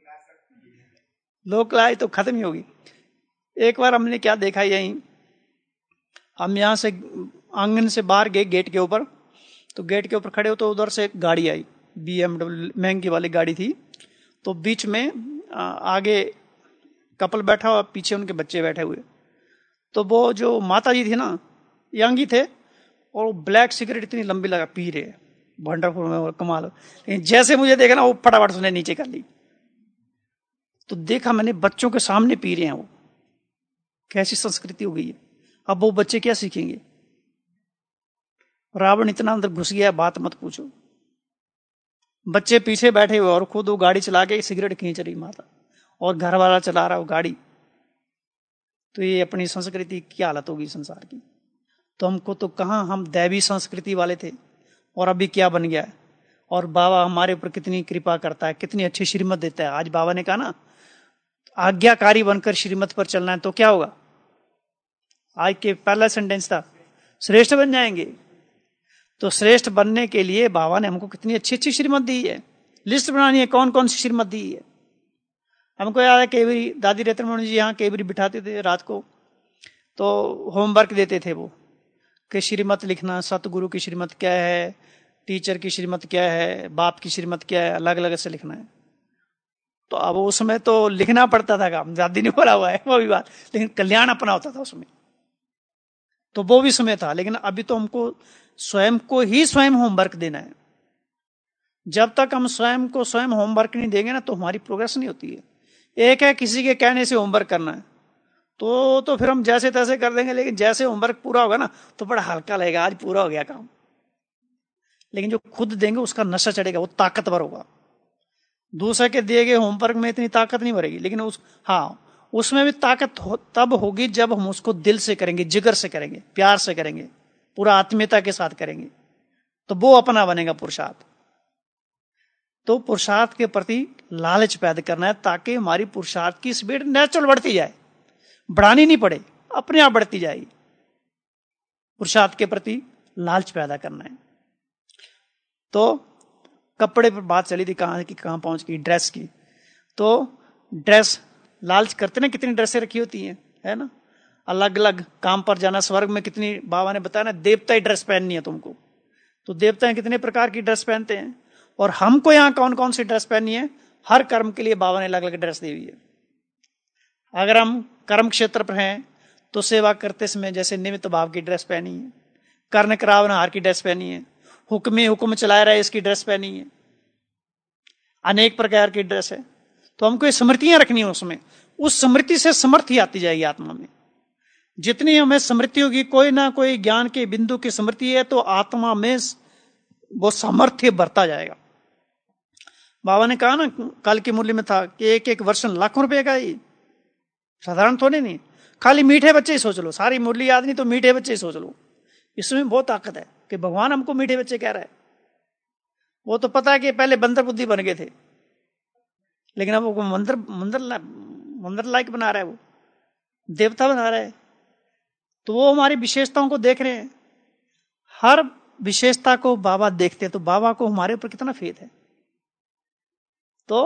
लोक लाई तो खत्म ही होगी। एक बार हमने क्या देखा, यहीं हम यहां से आंगन से बाहर गए गेट के ऊपर, तो गेट के ऊपर खड़े हो तो उधर से एक गाड़ी आई, बीएमडब्ल्यू महंगी वाली गाड़ी थी। तो बीच में आगे कपल बैठा हुआ, पीछे उनके बच्चे बैठे हुए। तो वो जो माता जी थी ना, यंगी थे, और ब्लैक सिगरेट इतनी लंबी लगा पी रहे, वंडरफुल में कमाल। लेकिन जैसे मुझे देखा ना, वो फटाफट उसने नीचे कर ली। तो देखा मैंने बच्चों के सामने पी रहे हैं वो, कैसी संस्कृति हो गई है। अब वो बच्चे क्या सीखेंगे? रावण इतना अंदर घुस गया, बात मत पूछो। बच्चे पीछे बैठे हुए और खुद वो गाड़ी चला के सिगरेट खींच रही माता, और घर वाला चला रहा वो गाड़ी। तो ये अपनी संस्कृति की हालत होगी संसार की। तो हमको तो कहां, हम दैवी संस्कृति वाले थे और अभी क्या बन गया है। और बाबा हमारे ऊपर कितनी कृपा करता है, कितनी अच्छी श्रीमत देता है। आज बाबा ने कहा ना, आज्ञाकारी बनकर श्रीमत पर चलना है, तो क्या होगा? आज के पहला सेंटेंस था, श्रेष्ठ बन जाएंगे। तो श्रेष्ठ बनने के लिए बाबा ने हमको कितनी अच्छी अच्छी श्रीमत दी है। लिस्ट बनानी है कौन कौन सी श्रीमत दी है। हमको याद है कई बारी दादी रत्नमणि जी यहाँ कई बारी बिठाते थे रात को, तो होमवर्क देते थे वो कि श्रीमत लिखना, सतगुरु की श्रीमत क्या है, टीचर की श्रीमत क्या है, बाप की श्रीमत क्या है, अलग अलग से लिखना है। तो अब उसमें तो लिखना पड़ता था काम, दादी ने बोला हुआ है वो भी बात, लेकिन कल्याण अपना होता था उसमें। तो वो भी समय था। लेकिन अभी तो हमको स्वयं को ही स्वयं होमवर्क देना है। जब तक हम स्वयं को स्वयं होमवर्क नहीं देंगे ना, तो हमारी प्रोग्रेस नहीं होती है। एक है किसी के कहने से होमवर्क करना है, तो तो फिर हम जैसे तैसे कर देंगे, लेकिन जैसे होमवर्क पूरा होगा ना तो बड़ा हल्का लगेगा, आज पूरा हो गया काम। लेकिन जो खुद देंगे उसका नशा चढ़ेगा, वो ताकतवर होगा। दूसरे के दिए गए होमवर्क में इतनी ताकत नहीं भरेगी, लेकिन उस हाँ उसमें भी ताकत हो, तब होगी जब हम उसको दिल से करेंगे, जिगर से करेंगे, प्यार से करेंगे, पूरा आत्मीयता के साथ करेंगे, तो वो अपना बनेगा पुरुषार्थ। तो पुरुषार्थ के प्रति लालच पैदा करना है, ताकि हमारी पुरुषार्थ की स्पीड नेचुरल बढ़ती जाए, बढ़ानी नहीं पड़े, अपने आप बढ़ती जाएगी। पुरुषार्थ के प्रति लालच पैदा करना है। तो कपड़े पर बात चली थी, कहां की कहां पहुंच गई, ड्रेस की। तो ड्रेस लालच करते ना, कितनी ड्रेसें रखी होती हैं, है ना, अलग अलग काम पर जाना, स्वर्ग में कितनी, बाबा ने बताया ना, देवता ही ड्रेस पहननी है तुमको। तो देवता कितने प्रकार की ड्रेस पहनते हैं, और हमको यहाँ कौन कौन सी ड्रेस पहननी है, हर कर्म के लिए बाबा ने अलग अलग ड्रेस दी हुई है। अगर हम कर्म क्षेत्र पर हैं तो सेवा करते समय जैसे निमित्त भाव की ड्रेस पहनी है, कर्ण करावनहार की ड्रेस पहनी है, हुक्मी हुक्म चलाए रहे इसकी ड्रेस पहनी है, अनेक प्रकार की ड्रेस है। तो हमको ये स्मृतियां रखनी है, उसमें उस स्मृति से समर्थी आती जाएगी आत्मा में। जितनी हमें स्मृति होगी, कोई ना कोई ज्ञान के बिंदु की स्मृति है, तो आत्मा में वो सामर्थ्य बढ़ता जाएगा। बाबा ने कहा ना, कल की मुरली में था कि एक एक वर्षन लाखों रुपए का ही, साधारण थोड़े नहीं। खाली मीठे बच्चे ही सोच लो, सारी मुरली याद नहीं तो मीठे बच्चे ही सोच लो, इसमें बहुत ताकत है कि भगवान हमको मीठे बच्चे कह रहा है। वो तो पता है कि पहले बंदर बुद्धि बन गए थे, लेकिन अब वो मंदिर मंदिर मंदिर लायक बना रहा है, वो देवता बना रहा है। तो वो हमारी विशेषताओं को देख रहे हैं, हर विशेषता को बाबा देखते हैं। तो बाबा को हमारे ऊपर कितना फेथ है। तो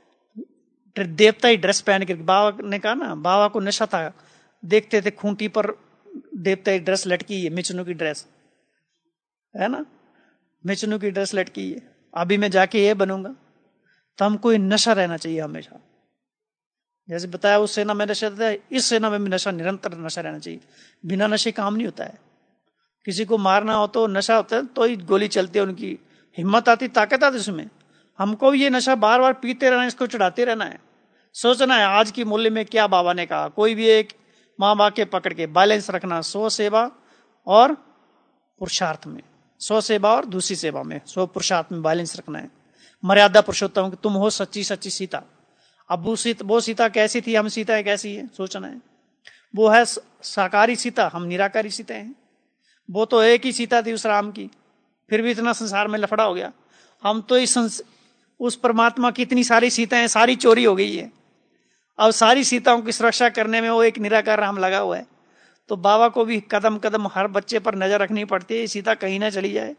देवता ही ड्रेस पहन के, बाबा ने कहा ना, बाबा को नशा था, देखते थे खूंटी पर देवता ही ड्रेस लटकी है, मिचनू की ड्रेस है ना, मिचनू की ड्रेस लटकी है, अभी मैं जाके ये बनूंगा। तो हमको नशा रहना चाहिए हमेशा, जैसे बताया उस सेना में नशा था, इस सेना में भी नशा, निरंतर नशा रहना चाहिए। बिना नशे काम नहीं होता है। किसी को मारना हो तो नशा होता है, तो ही गोली चलती है, उनकी हिम्मत आती, ताकत आती उसमें। हमको भी ये नशा बार बार पीते रहना, इसको चढ़ाते रहना है, सोचना है आज की मूल्य में क्या बाबा ने कहा। कोई भी एक माँ बाप के पकड़ के बैलेंस रखना, स्व सेवा और पुरुषार्थ में, स्व सेवा और दूसरी सेवा में, स्व पुरुषार्थ में बैलेंस रखना है। मर्यादा पुरुषोत्तम कि तुम हो सच्ची सच्ची सीता। अब वो सीता, वो सीता कैसी थी, हम सीता है कैसी है, सोचना है। वो है साकारी सीता, हम निराकारी सीता हैं। वो तो एक ही सीता थी उस राम की, फिर भी इतना संसार में लफड़ा हो गया। हम तो इस संस, उस परमात्मा की इतनी सारी सीताएं सारी चोरी हो गई है। अब सारी सीताओं की सुरक्षा करने में वो एक निराकार राम लगा हुआ है। तो बाबा को भी कदम कदम हर बच्चे पर नजर रखनी पड़ती है, सीता कहीं ना चली जाए।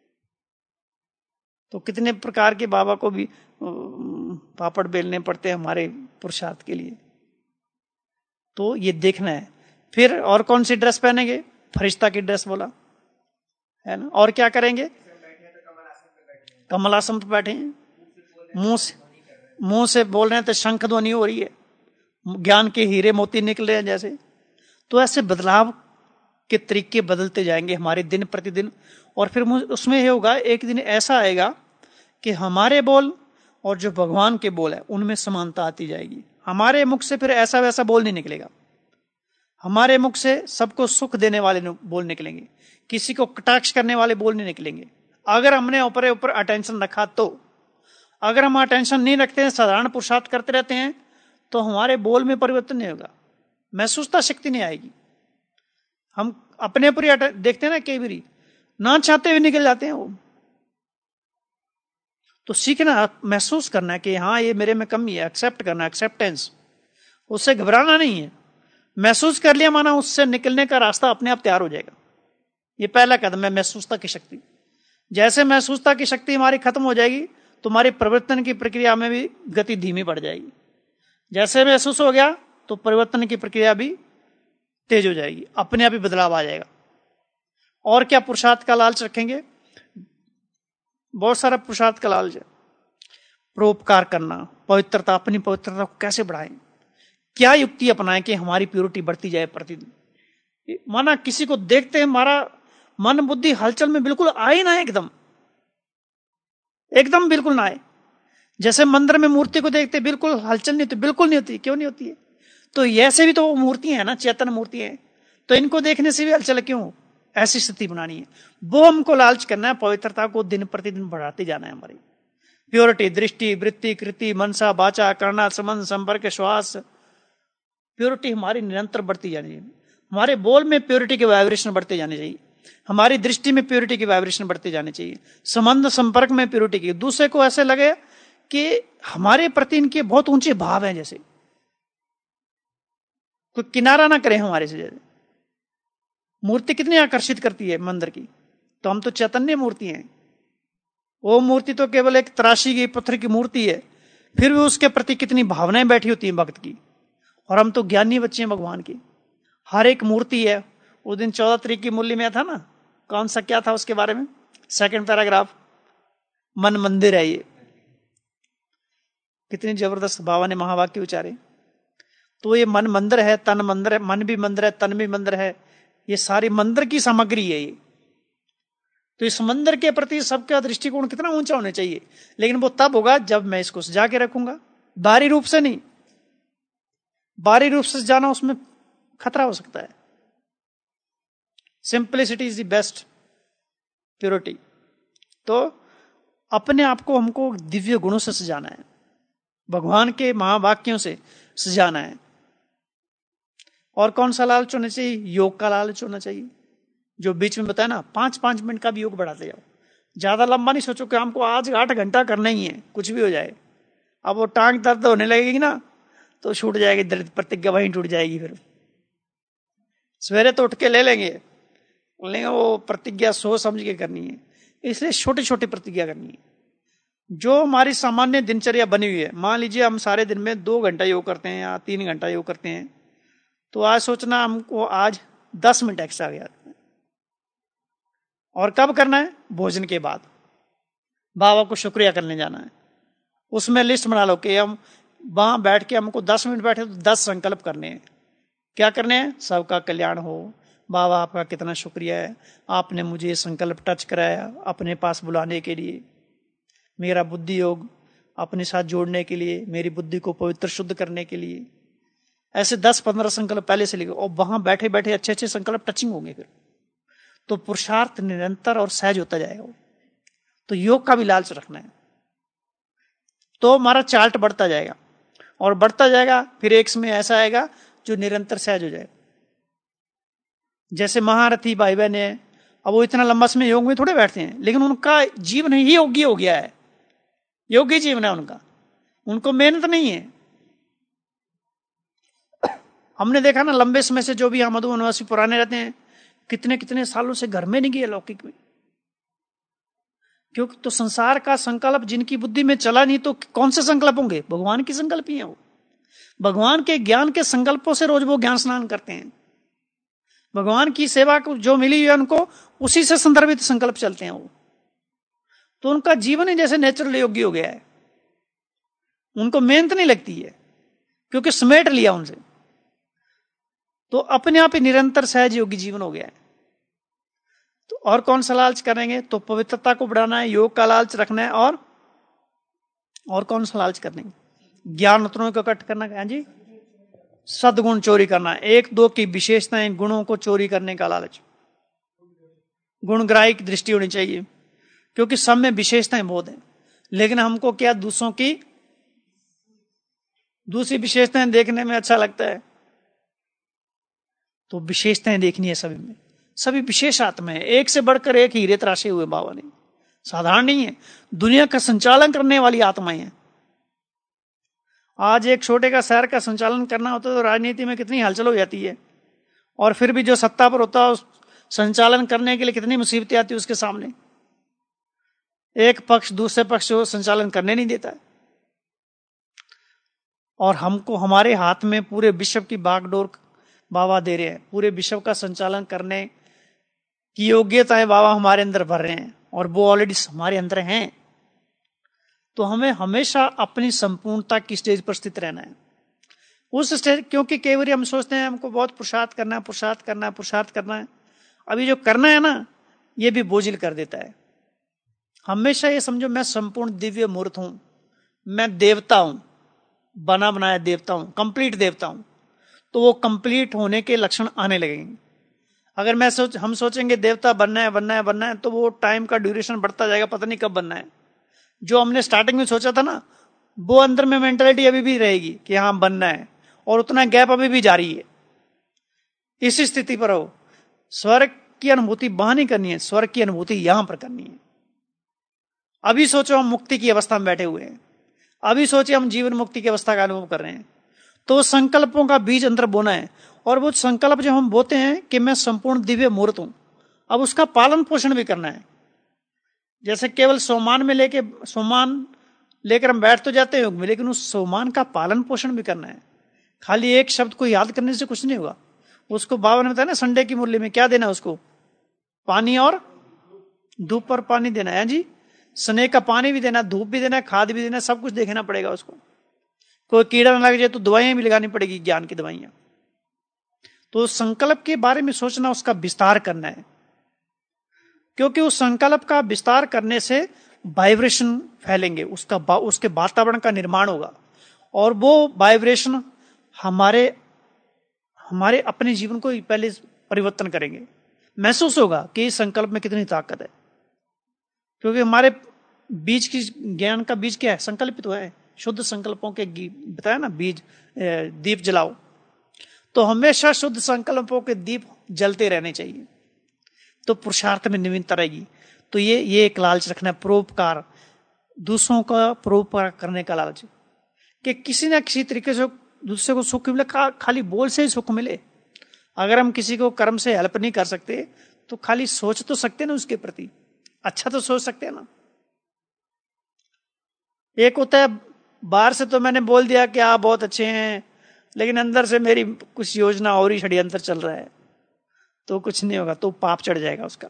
तो कितने प्रकार के बाबा को भी पापड़ बेलने पड़ते हैं हमारे पुरुषार्थ के लिए। तो ये देखना है। फिर और कौन सी ड्रेस पहनेंगे, फरिश्ता की ड्रेस बोला है ना। और क्या करेंगे, कमल आसन पर बैठे हैं, मुंह से मुंह से बोल रहे हैं तो शंख ध्वनि हो रही है, ज्ञान के हीरे मोती निकल रहे हैं जैसे। तो ऐसे बदलाव के तरीके बदलते जाएंगे हमारे दिन प्रतिदिन। और फिर उसमें ये होगा, एक दिन ऐसा आएगा कि हमारे बोल और जो भगवान के बोल है उनमें समानता आती जाएगी। हमारे मुख से फिर ऐसा वैसा बोल नहीं निकलेगा, हमारे मुख से सबको सुख देने वाले बोल निकलेंगे, किसी को कटाक्ष करने वाले बोल नहीं निकलेंगे। अगर हमने ऊपर ऊपर अटेंशन रखा तो। अगर हम अटेंशन नहीं रखते हैं, साधारण पुरुषार्थ करते रहते हैं, तो हमारे बोल में परिवर्तन नहीं होगा, महसूसता शक्ति नहीं आएगी। हम अपने ऊपर ही देखते हैं ना, कई बारी ना चाहते हुए निकल जाते हैं वो। तो सीखना, महसूस करना है कि हाँ ये मेरे में कमी है, एक्सेप्ट करना, एक्सेप्टेंस, उससे घबराना नहीं है। महसूस कर लिया माना उससे निकलने का रास्ता अपने आप तैयार हो जाएगा। ये पहला कदम है, महसूसता की शक्ति। जैसे महसूसता की शक्ति हमारी खत्म हो जाएगी, तुम्हारी परिवर्तन की प्रक्रिया में भी गति धीमी पड़ जाएगी। जैसे महसूस हो गया तो परिवर्तन की प्रक्रिया भी तेज हो जाएगी, अपने आप ही बदलाव आ जाएगा। और क्या पुरुषार्थ का लालच रखेंगे, बहुत सारा पुरुषार्थ का लालच है। परोपकार करना, पवित्रता, अपनी पवित्रता को कैसे बढ़ाएं, क्या युक्ति अपनाएं कि हमारी प्योरिटी बढ़ती जाए प्रतिदिन। माना किसी को देखते हैं हमारा मन बुद्धि हलचल में बिल्कुल आए ना, एकदम एकदम बिल्कुल ना आए। जैसे मंदिर में मूर्ति को देखते बिल्कुल हलचल नहीं होती, बिल्कुल नहीं होती, क्यों नहीं होती है? तो ऐसे भी तो वो मूर्तियां हैं ना, चेतन मूर्तियां हैं, तो इनको देखने से भी हलचल क्यों, ऐसी स्थिति बनानी है। वो हमको लालच करना है, पवित्रता को दिन प्रतिदिन बढ़ाते जाना है। हमारी प्योरिटी, दृष्टि, वृत्ति, कृति, मनसा, वाचा, करना, संबंध, संपर्क, श्वास, प्योरिटी हमारी निरंतर बढ़ती जानी चाहिए। हमारे बोल में प्योरिटी के वाइब्रेशन बढ़ते जाने चाहिए, हमारी दृष्टि में प्योरिटी के वाइब्रेशन बढ़ते जाने चाहिए, संबंध संपर्क में प्योरिटी की, दूसरे को ऐसे लगे कि हमारे प्रति इनके बहुत ऊंचे भाव हैं, जैसे कोई किनारा ना करे हमारे से। जैसे मूर्ति कितनी आकर्षित करती है मंदिर की, तो हम तो चैतन्य मूर्ति हैं। वो मूर्ति तो केवल एक तराशी की पत्थर की मूर्ति है, फिर भी उसके प्रति कितनी भावनाएं बैठी होती हैं भक्त की। और हम तो ज्ञानी बच्चे हैं भगवान की। हर एक मूर्ति है। उस दिन चौदह तारीख की मूल्य में था ना, कौन सा क्या था उसके बारे में, सेकंड पैराग्राफ, मन मंदिर है ये। कितनी जबरदस्त बाबा ने महावाक्य उच्चारे। तो ये मन मंदिर है, तन मंदिर है, मन भी मंदिर है, तन भी मंदिर है, ये सारी मंदिर की सामग्री है ये। तो इस मंदिर के प्रति सबका दृष्टिकोण कितना ऊंचा होना चाहिए, लेकिन वो तब होगा जब मैं इसको सजा के रखूंगा, बाहरी रूप से नहीं। बाहरी रूप से जाना उसमें खतरा हो सकता है। Simplicity is the best purity. तो अपने आप को हमको दिव्य गुणों से सजाना है, भगवान के महावाक्यों से सजाना है। और कौन सा लालच होना चाहिए, योग का लालच होना चाहिए। जो बीच में बताया ना, पांच पांच मिनट का भी योग बढ़ाते जाओ। ज्यादा लंबा नहीं सोचो कि हमको आज आठ घंटा करना ही है, कुछ भी हो जाए। अब वो टांग दर्द होने लगेगी ना, तो छूट जाएगी दर्द, प्रतिज्ञा वहीं टूट जाएगी। फिर सवेरे तो उठ के ले लेंगे, लेकिन वो प्रतिज्ञा सोच समझ के करनी है। इसलिए छोटी छोटी प्रतिज्ञा करनी है। जो हमारी सामान्य दिनचर्या बनी हुई है, मान लीजिए हम सारे दिन में दो घंटा योग करते हैं या तीन घंटा योग करते हैं, तो आज सोचना हमको आज दस मिनट एक्स्ट्रा गया। और कब करना है, भोजन के बाद बाबा को शुक्रिया करने जाना है। उसमें लिस्ट बना लो कि हम वहां बैठ के हमको दस मिनट बैठे तो दस संकल्प करने हैं। क्या करने हैं, सबका कल्याण हो, बाबा आपका कितना शुक्रिया है, आपने मुझे ये संकल्प टच कराया अपने पास बुलाने के लिए, मेरा बुद्धि योग अपने साथ जोड़ने के लिए, मेरी बुद्धि को पवित्र शुद्ध करने के लिए। ऐसे दस पंद्रह संकल्प पहले से लिखो, और वहां बैठे बैठे अच्छे अच्छे संकल्प टचिंग होंगे। फिर तो पुरुषार्थ निरंतर और सहज होता जाएगा। तो योग का भी लालच रखना है, तो हमारा चार्ट बढ़ता जाएगा और बढ़ता जाएगा। फिर एक समय ऐसा आएगा जो निरंतर सहज हो जाएगा। जैसे महारथी भाई बहन है, अब वो इतना लंबा समय योग में थोड़े बैठते हैं, लेकिन उनका जीवन ही योगी हो गया है, योगी जीवन है उनका, उनको मेहनत नहीं है। हमने देखा ना, लंबे समय से जो भी यहाँ मधु वनवासी पुराने रहते हैं, कितने कितने सालों से घर में नहीं गए लौकिक में, क्योंकि तो संसार का संकल्प जिनकी बुद्धि में चला नहीं, तो कौन से संकल्प होंगे, भगवान की संकल्प ही है वो। भगवान के ज्ञान के संकल्पों से रोज वो ज्ञान स्नान करते हैं। भगवान की सेवा को जो मिली हुई है उनको, उसी से संदर्भित संकल्प चलते हैं वो। तो उनका जीवन ही जैसे नेचुरल योगी हो गया है, उनको मेहनत नहीं लगती है, क्योंकि समेट लिया उनसे। तो अपने आप ही निरंतर सहज योगी जीवन हो गया है। तो और कौन सा लालच करेंगे, तो पवित्रता को बढ़ाना है, योग का लालच रखना है, और और कौन सा लालच करेंगे, ज्ञान रत्नों को इकट्ठ करना है जी, सदगुण चोरी करना है, एक दो की विशेषताएं गुणों को चोरी करने का लालच। गुणग्राही की दृष्टि होनी चाहिए, क्योंकि सब में विशेषताएं बहुत हैं, लेकिन हमको क्या दूसरों की दूसरी विशेषताएं देखने में अच्छा लगता है। तो विशेषताएं देखनी है सभी में, सभी विशेष आत्मा है, एक से बढ़कर एक हीरे तराशे हुए बाबा ने, साधारण नहीं है, दुनिया का संचालन करने वाली आत्माएं हैं। आज एक छोटे का शहर का संचालन करना होता तो राजनीति में कितनी हलचल हो जाती है, और फिर भी जो सत्ता पर होता है संचालन करने के लिए कितनी मुसीबतें आती है उसके सामने। एक पक्ष दूसरे पक्ष को संचालन करने नहीं देता है, और हमको हमारे हाथ में पूरे विश्व की बागडोर बाबा दे रहे हैं, पूरे विश्व का संचालन करने की योग्यताएं बाबा हमारे अंदर भर रहे हैं, और वो ऑलरेडी हमारे अंदर हैं। तो हमें हमेशा अपनी संपूर्णता की स्टेज पर स्थित रहना है, उस स्टेज, क्योंकि कई बार हम सोचते हैं हमको बहुत पुरुषार्थ करना है, पुरुषार्थ करना है, पुरुषार्थ करना है। अभी जो करना है ना, ये भी बोझिल कर देता है। हमेशा ये समझो मैं संपूर्ण दिव्य मूर्त हूं, मैं देवता हूं, बना बनाया देवता हूं, कंप्लीट देवता हूं। तो वो कंप्लीट होने के लक्षण आने लगेंगे। अगर मैं सोच हम सोचेंगे देवता बनना है बनना है बनना है, तो वो टाइम का ड्यूरेशन बढ़ता जाएगा, पता नहीं कब बनना है। जो हमने स्टार्टिंग में सोचा था ना, वो अंदर में मेंटेलिटी अभी भी रहेगी कि हाँ बनना है, और उतना गैप अभी भी जारी है। इसी स्थिति पर हो, स्वर्ग की अनुभूति वहां नहीं करनी है, स्वर्ग की अनुभूति यहां पर करनी है। अभी सोचो हम मुक्ति की अवस्था में बैठे हुए हैं, अभी सोचिए हम जीवन मुक्ति की अवस्था का अनुभव कर रहे हैं, तो संकल्पों का बीज अंदर बोना है। और वो संकल्प जो हम बोते हैं कि मैं संपूर्ण दिव्य मूर्त हूं, अब उसका पालन पोषण भी करना है। जैसे केवल सोमान में लेके सोमान लेकर हम बैठ तो जाते हैं, लेकिन उस सोमान का पालन पोषण भी करना है। खाली एक शब्द को याद करने से कुछ नहीं होगा। उसको बाबा ने बताया ना संडे की मुरली में, क्या देना है उसको? पानी और धूप पर पानी देना है जी, स्नेह का पानी भी देना, धूप भी देना, खाद भी देना, सब कुछ देखना पड़ेगा उसको। कोई कीड़ा ना लग जाए तो दवाइयां भी लगानी पड़ेगी, ज्ञान की दवाइयां। तो संकल्प के बारे में सोचना, उसका विस्तार करना है, क्योंकि उस संकल्प का विस्तार करने से वाइब्रेशन फैलेंगे, उसका उसके वातावरण का निर्माण होगा, और वो वाइब्रेशन हमारे हमारे अपने जीवन को पहले परिवर्तन करेंगे। महसूस होगा कि इस संकल्प में कितनी ताकत है, क्योंकि हमारे बीज की ज्ञान का बीज क्या है? संकल्प तो है। शुद्ध संकल्पों के बताया ना बीज, दीप जलाओ, तो हमेशा शुद्ध संकल्पों के दीप जलते रहने चाहिए, तो पुरुषार्थ में नवीनता रहेगी। तो ये ये एक लालच रखना है, परोपकार, दूसरों का परोपकार करने का लालच, कि किसी ना किसी तरीके से दूसरे को सुख मिले। खाली बोल से ही सुख मिले। अगर हम किसी को कर्म से हेल्प नहीं कर सकते तो खाली सोच तो सकते ना उसके प्रति, अच्छा तो सोच सकते हैं ना। एक होता है बाहर से तो मैंने बोल दिया कि आप बहुत अच्छे हैं, लेकिन अंदर से मेरी कुछ योजना और ही षड्यंत्र चल रहा है, तो कुछ नहीं होगा, तो पाप चढ़ जाएगा उसका।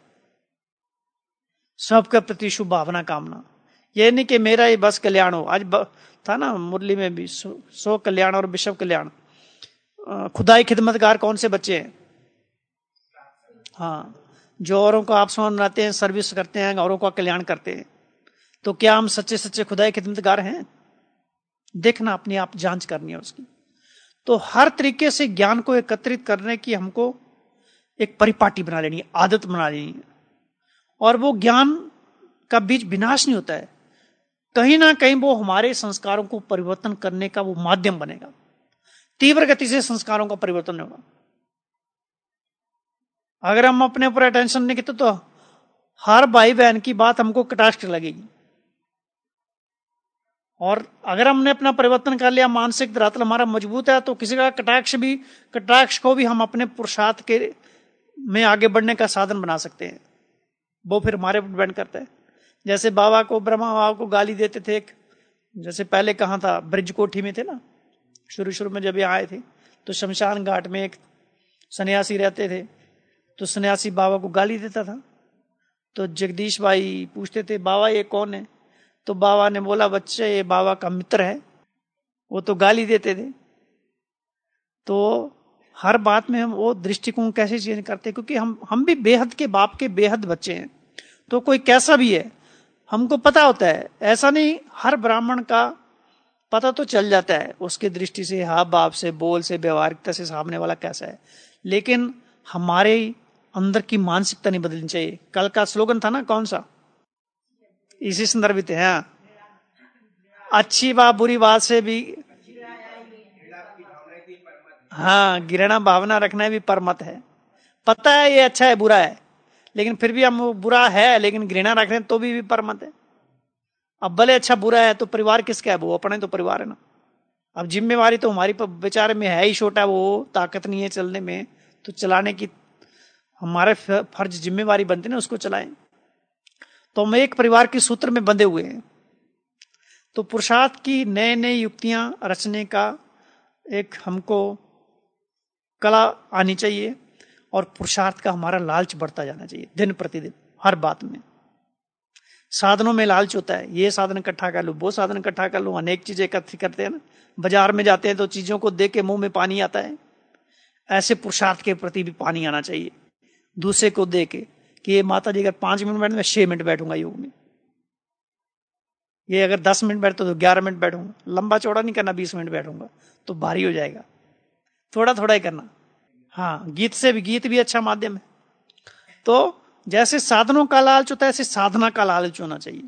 सबके प्रति शुभ भावना कामना, ये नहीं कि मेरा ही बस कल्याण हो। आज था ना मुरली में भी, सो कल्याण और विश्व कल्याण। खुदाई खिदमतगार कौन से बच्चे हैं? हाँ, जो औरों को आप समान बनाते हैं, सर्विस करते हैं, औरों का कल्याण करते हैं। तो क्या हम सच्चे सच्चे खुदाई खिदमतगार हैं? देखना, अपनी आप जांच करनी है उसकी। तो हर तरीके से ज्ञान को एकत्रित करने की हमको एक परिपाटी बना लेनी है, आदत बना लेनी है। और वो ज्ञान का बीज विनाश नहीं होता है, कहीं ना कहीं वो हमारे संस्कारों को परिवर्तन करने का वो माध्यम बनेगा। तीव्र गति से संस्कारों का परिवर्तन होगा। अगर हम अपने ऊपर अटेंशन नहीं करते तो हर भाई बहन की बात हमको कटाक्ष लगेगी। और अगर हमने अपना परिवर्तन कर लिया, मानसिक धरातल हमारा मजबूत है, तो किसी का कटाक्ष भी कटाक्ष को भी हम अपने पुरुषार्थ के में आगे बढ़ने का साधन बना सकते हैं। वो फिर हमारे ऊपर डिपेंड करता है। जैसे बाबा को, ब्रह्मा बाबा को गाली देते थे, जैसे पहले कहाँ था, ब्रिज कोठी में थे ना, शुरू शुरू में जब ये आए थे, तो शमशान घाट में एक सन्यासी रहते थे, तो सन्यासी बाबा को गाली देता था। तो जगदीश भाई पूछते थे, बाबा ये कौन है? तो बाबा ने बोला, बच्चे ये बाबा का मित्र है, वो तो गाली देते थे। तो हर बात में हम वो दृष्टिकोण कैसे चेंज करते, क्योंकि हम हम भी बेहद के बाप के बेहद बच्चे हैं। तो कोई कैसा भी है हमको पता होता है, ऐसा नहीं हर ब्राह्मण का पता तो चल जाता है उसकी दृष्टि से, हाँ बाप से, बोल से, व्यवहारिकता से सामने वाला कैसा है, लेकिन हमारे अंदर की मानसिकता नहीं बदलनी चाहिए। कल का स्लोगन था ना, कौन सा, इसी संदर्भित है, हाँ, अच्छी बात बुरी बात से भी, हाँ, घृणा भावना रखना भी परमत है। पता है ये अच्छा है बुरा है, लेकिन फिर भी हम बुरा है लेकिन घृणा रख रहे हैं तो भी, भी परमत है। अब भले अच्छा बुरा है तो परिवार किसका है? वो अपना ही तो परिवार है ना। अब जिम्मेवारी तो हमारी बेचारे में है ही छोटा, वो ताकत नहीं है चलने में, तो चलाने की हमारे फर्ज जिम्मेवारी बनती है ना, उसको चलाएं। तो हम एक परिवार के सूत्र में बंधे हुए हैं। तो पुरुषार्थ की नए नए युक्तियां रचने का एक हमको कला आनी चाहिए, और पुरुषार्थ का हमारा लालच बढ़ता जाना चाहिए दिन प्रतिदिन हर बात में। साधनों में लालच होता है, ये साधन इकट्ठा कर लूं, वो साधन इकट्ठा कर लूं, अनेक चीजें इकट्ठी करते हैं ना। बाजार में जाते हैं तो चीजों को देख के मुंह में पानी आता है, ऐसे पुरुषार्थ के प्रति भी पानी आना चाहिए। दूसरे को देख के कि ये माता जी अगर पांच मिनट बैठे, मैं छह मिनट बैठूंगा योग में, ये अगर दस मिनट बैठते तो ग्यारह मिनट बैठूंगा, लंबा चौड़ा नहीं करना, बीस मिनट बैठूंगा, तो भारी हो जाएगा। थोड़ा थोड़ा ही करना। हाँ, गीत से भी, गीत भी अच्छा माध्यम है। तो जैसे साधनों का लालच होता है, ऐसे साधना का लालच होना चाहिए।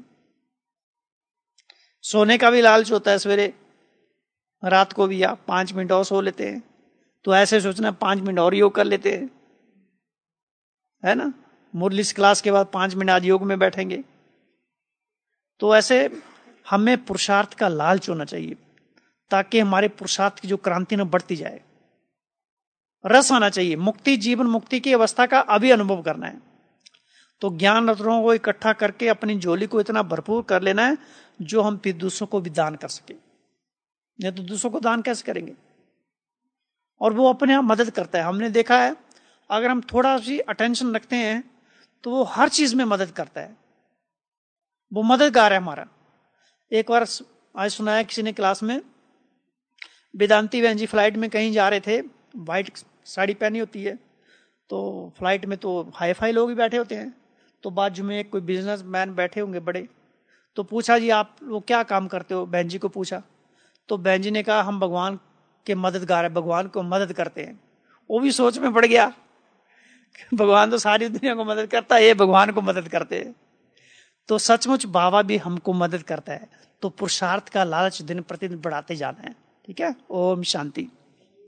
सोने का भी लालच होता है, सवेरे रात को भी आप पांच मिनट और सो लेते हैं, तो ऐसे सोचना पांच मिनट और योग कर लेते हैं, है ना। मुरली इस क्लास के बाद पांच मिनट आज योग में बैठेंगे। तो ऐसे हमें पुरुषार्थ का लालच होना चाहिए, ताकि हमारे पुरुषार्थ की जो क्रांति न बढ़ती जाए। रस आना चाहिए, मुक्ति, जीवन मुक्ति की अवस्था का अभी अनुभव करना है। तो ज्ञान रत्नों को इकट्ठा करके अपनी झोली को इतना भरपूर कर लेना है जो हम फिर दूसरों को भी दान कर सके। नहीं तो दूसरों को दान कैसे करेंगे। और वो अपने आप मदद करता है। हमने देखा है, अगर हम थोड़ा सी अटेंशन रखते हैं तो वो हर चीज में मदद करता है, वो मददगार है हमारा। एक बार आज सुनाया किसी ने क्लास में, वेदांती बहन जी फ्लाइट में कहीं जा रहे थे, व्हाइट साड़ी पहनी होती है, तो फ्लाइट में तो हाई फाई लोग ही बैठे होते हैं। तो बाजू में एक कोई बिजनेसमैन बैठे होंगे बड़े, तो पूछा जी आप लोग क्या काम करते हो, बहन जी को पूछा। तो बहन जी ने कहा हम भगवान के मददगार है, भगवान को मदद करते हैं। वो भी सोच में पड़ गया, भगवान तो सारी दुनिया को मदद करता है, ये भगवान को मदद करते हैं। तो सचमुच बाबा भी हमको मदद करता है। तो पुरुषार्थ का लालच दिन प्रतिदिन बढ़ाते जाना है। ठीक है। ओम शांति।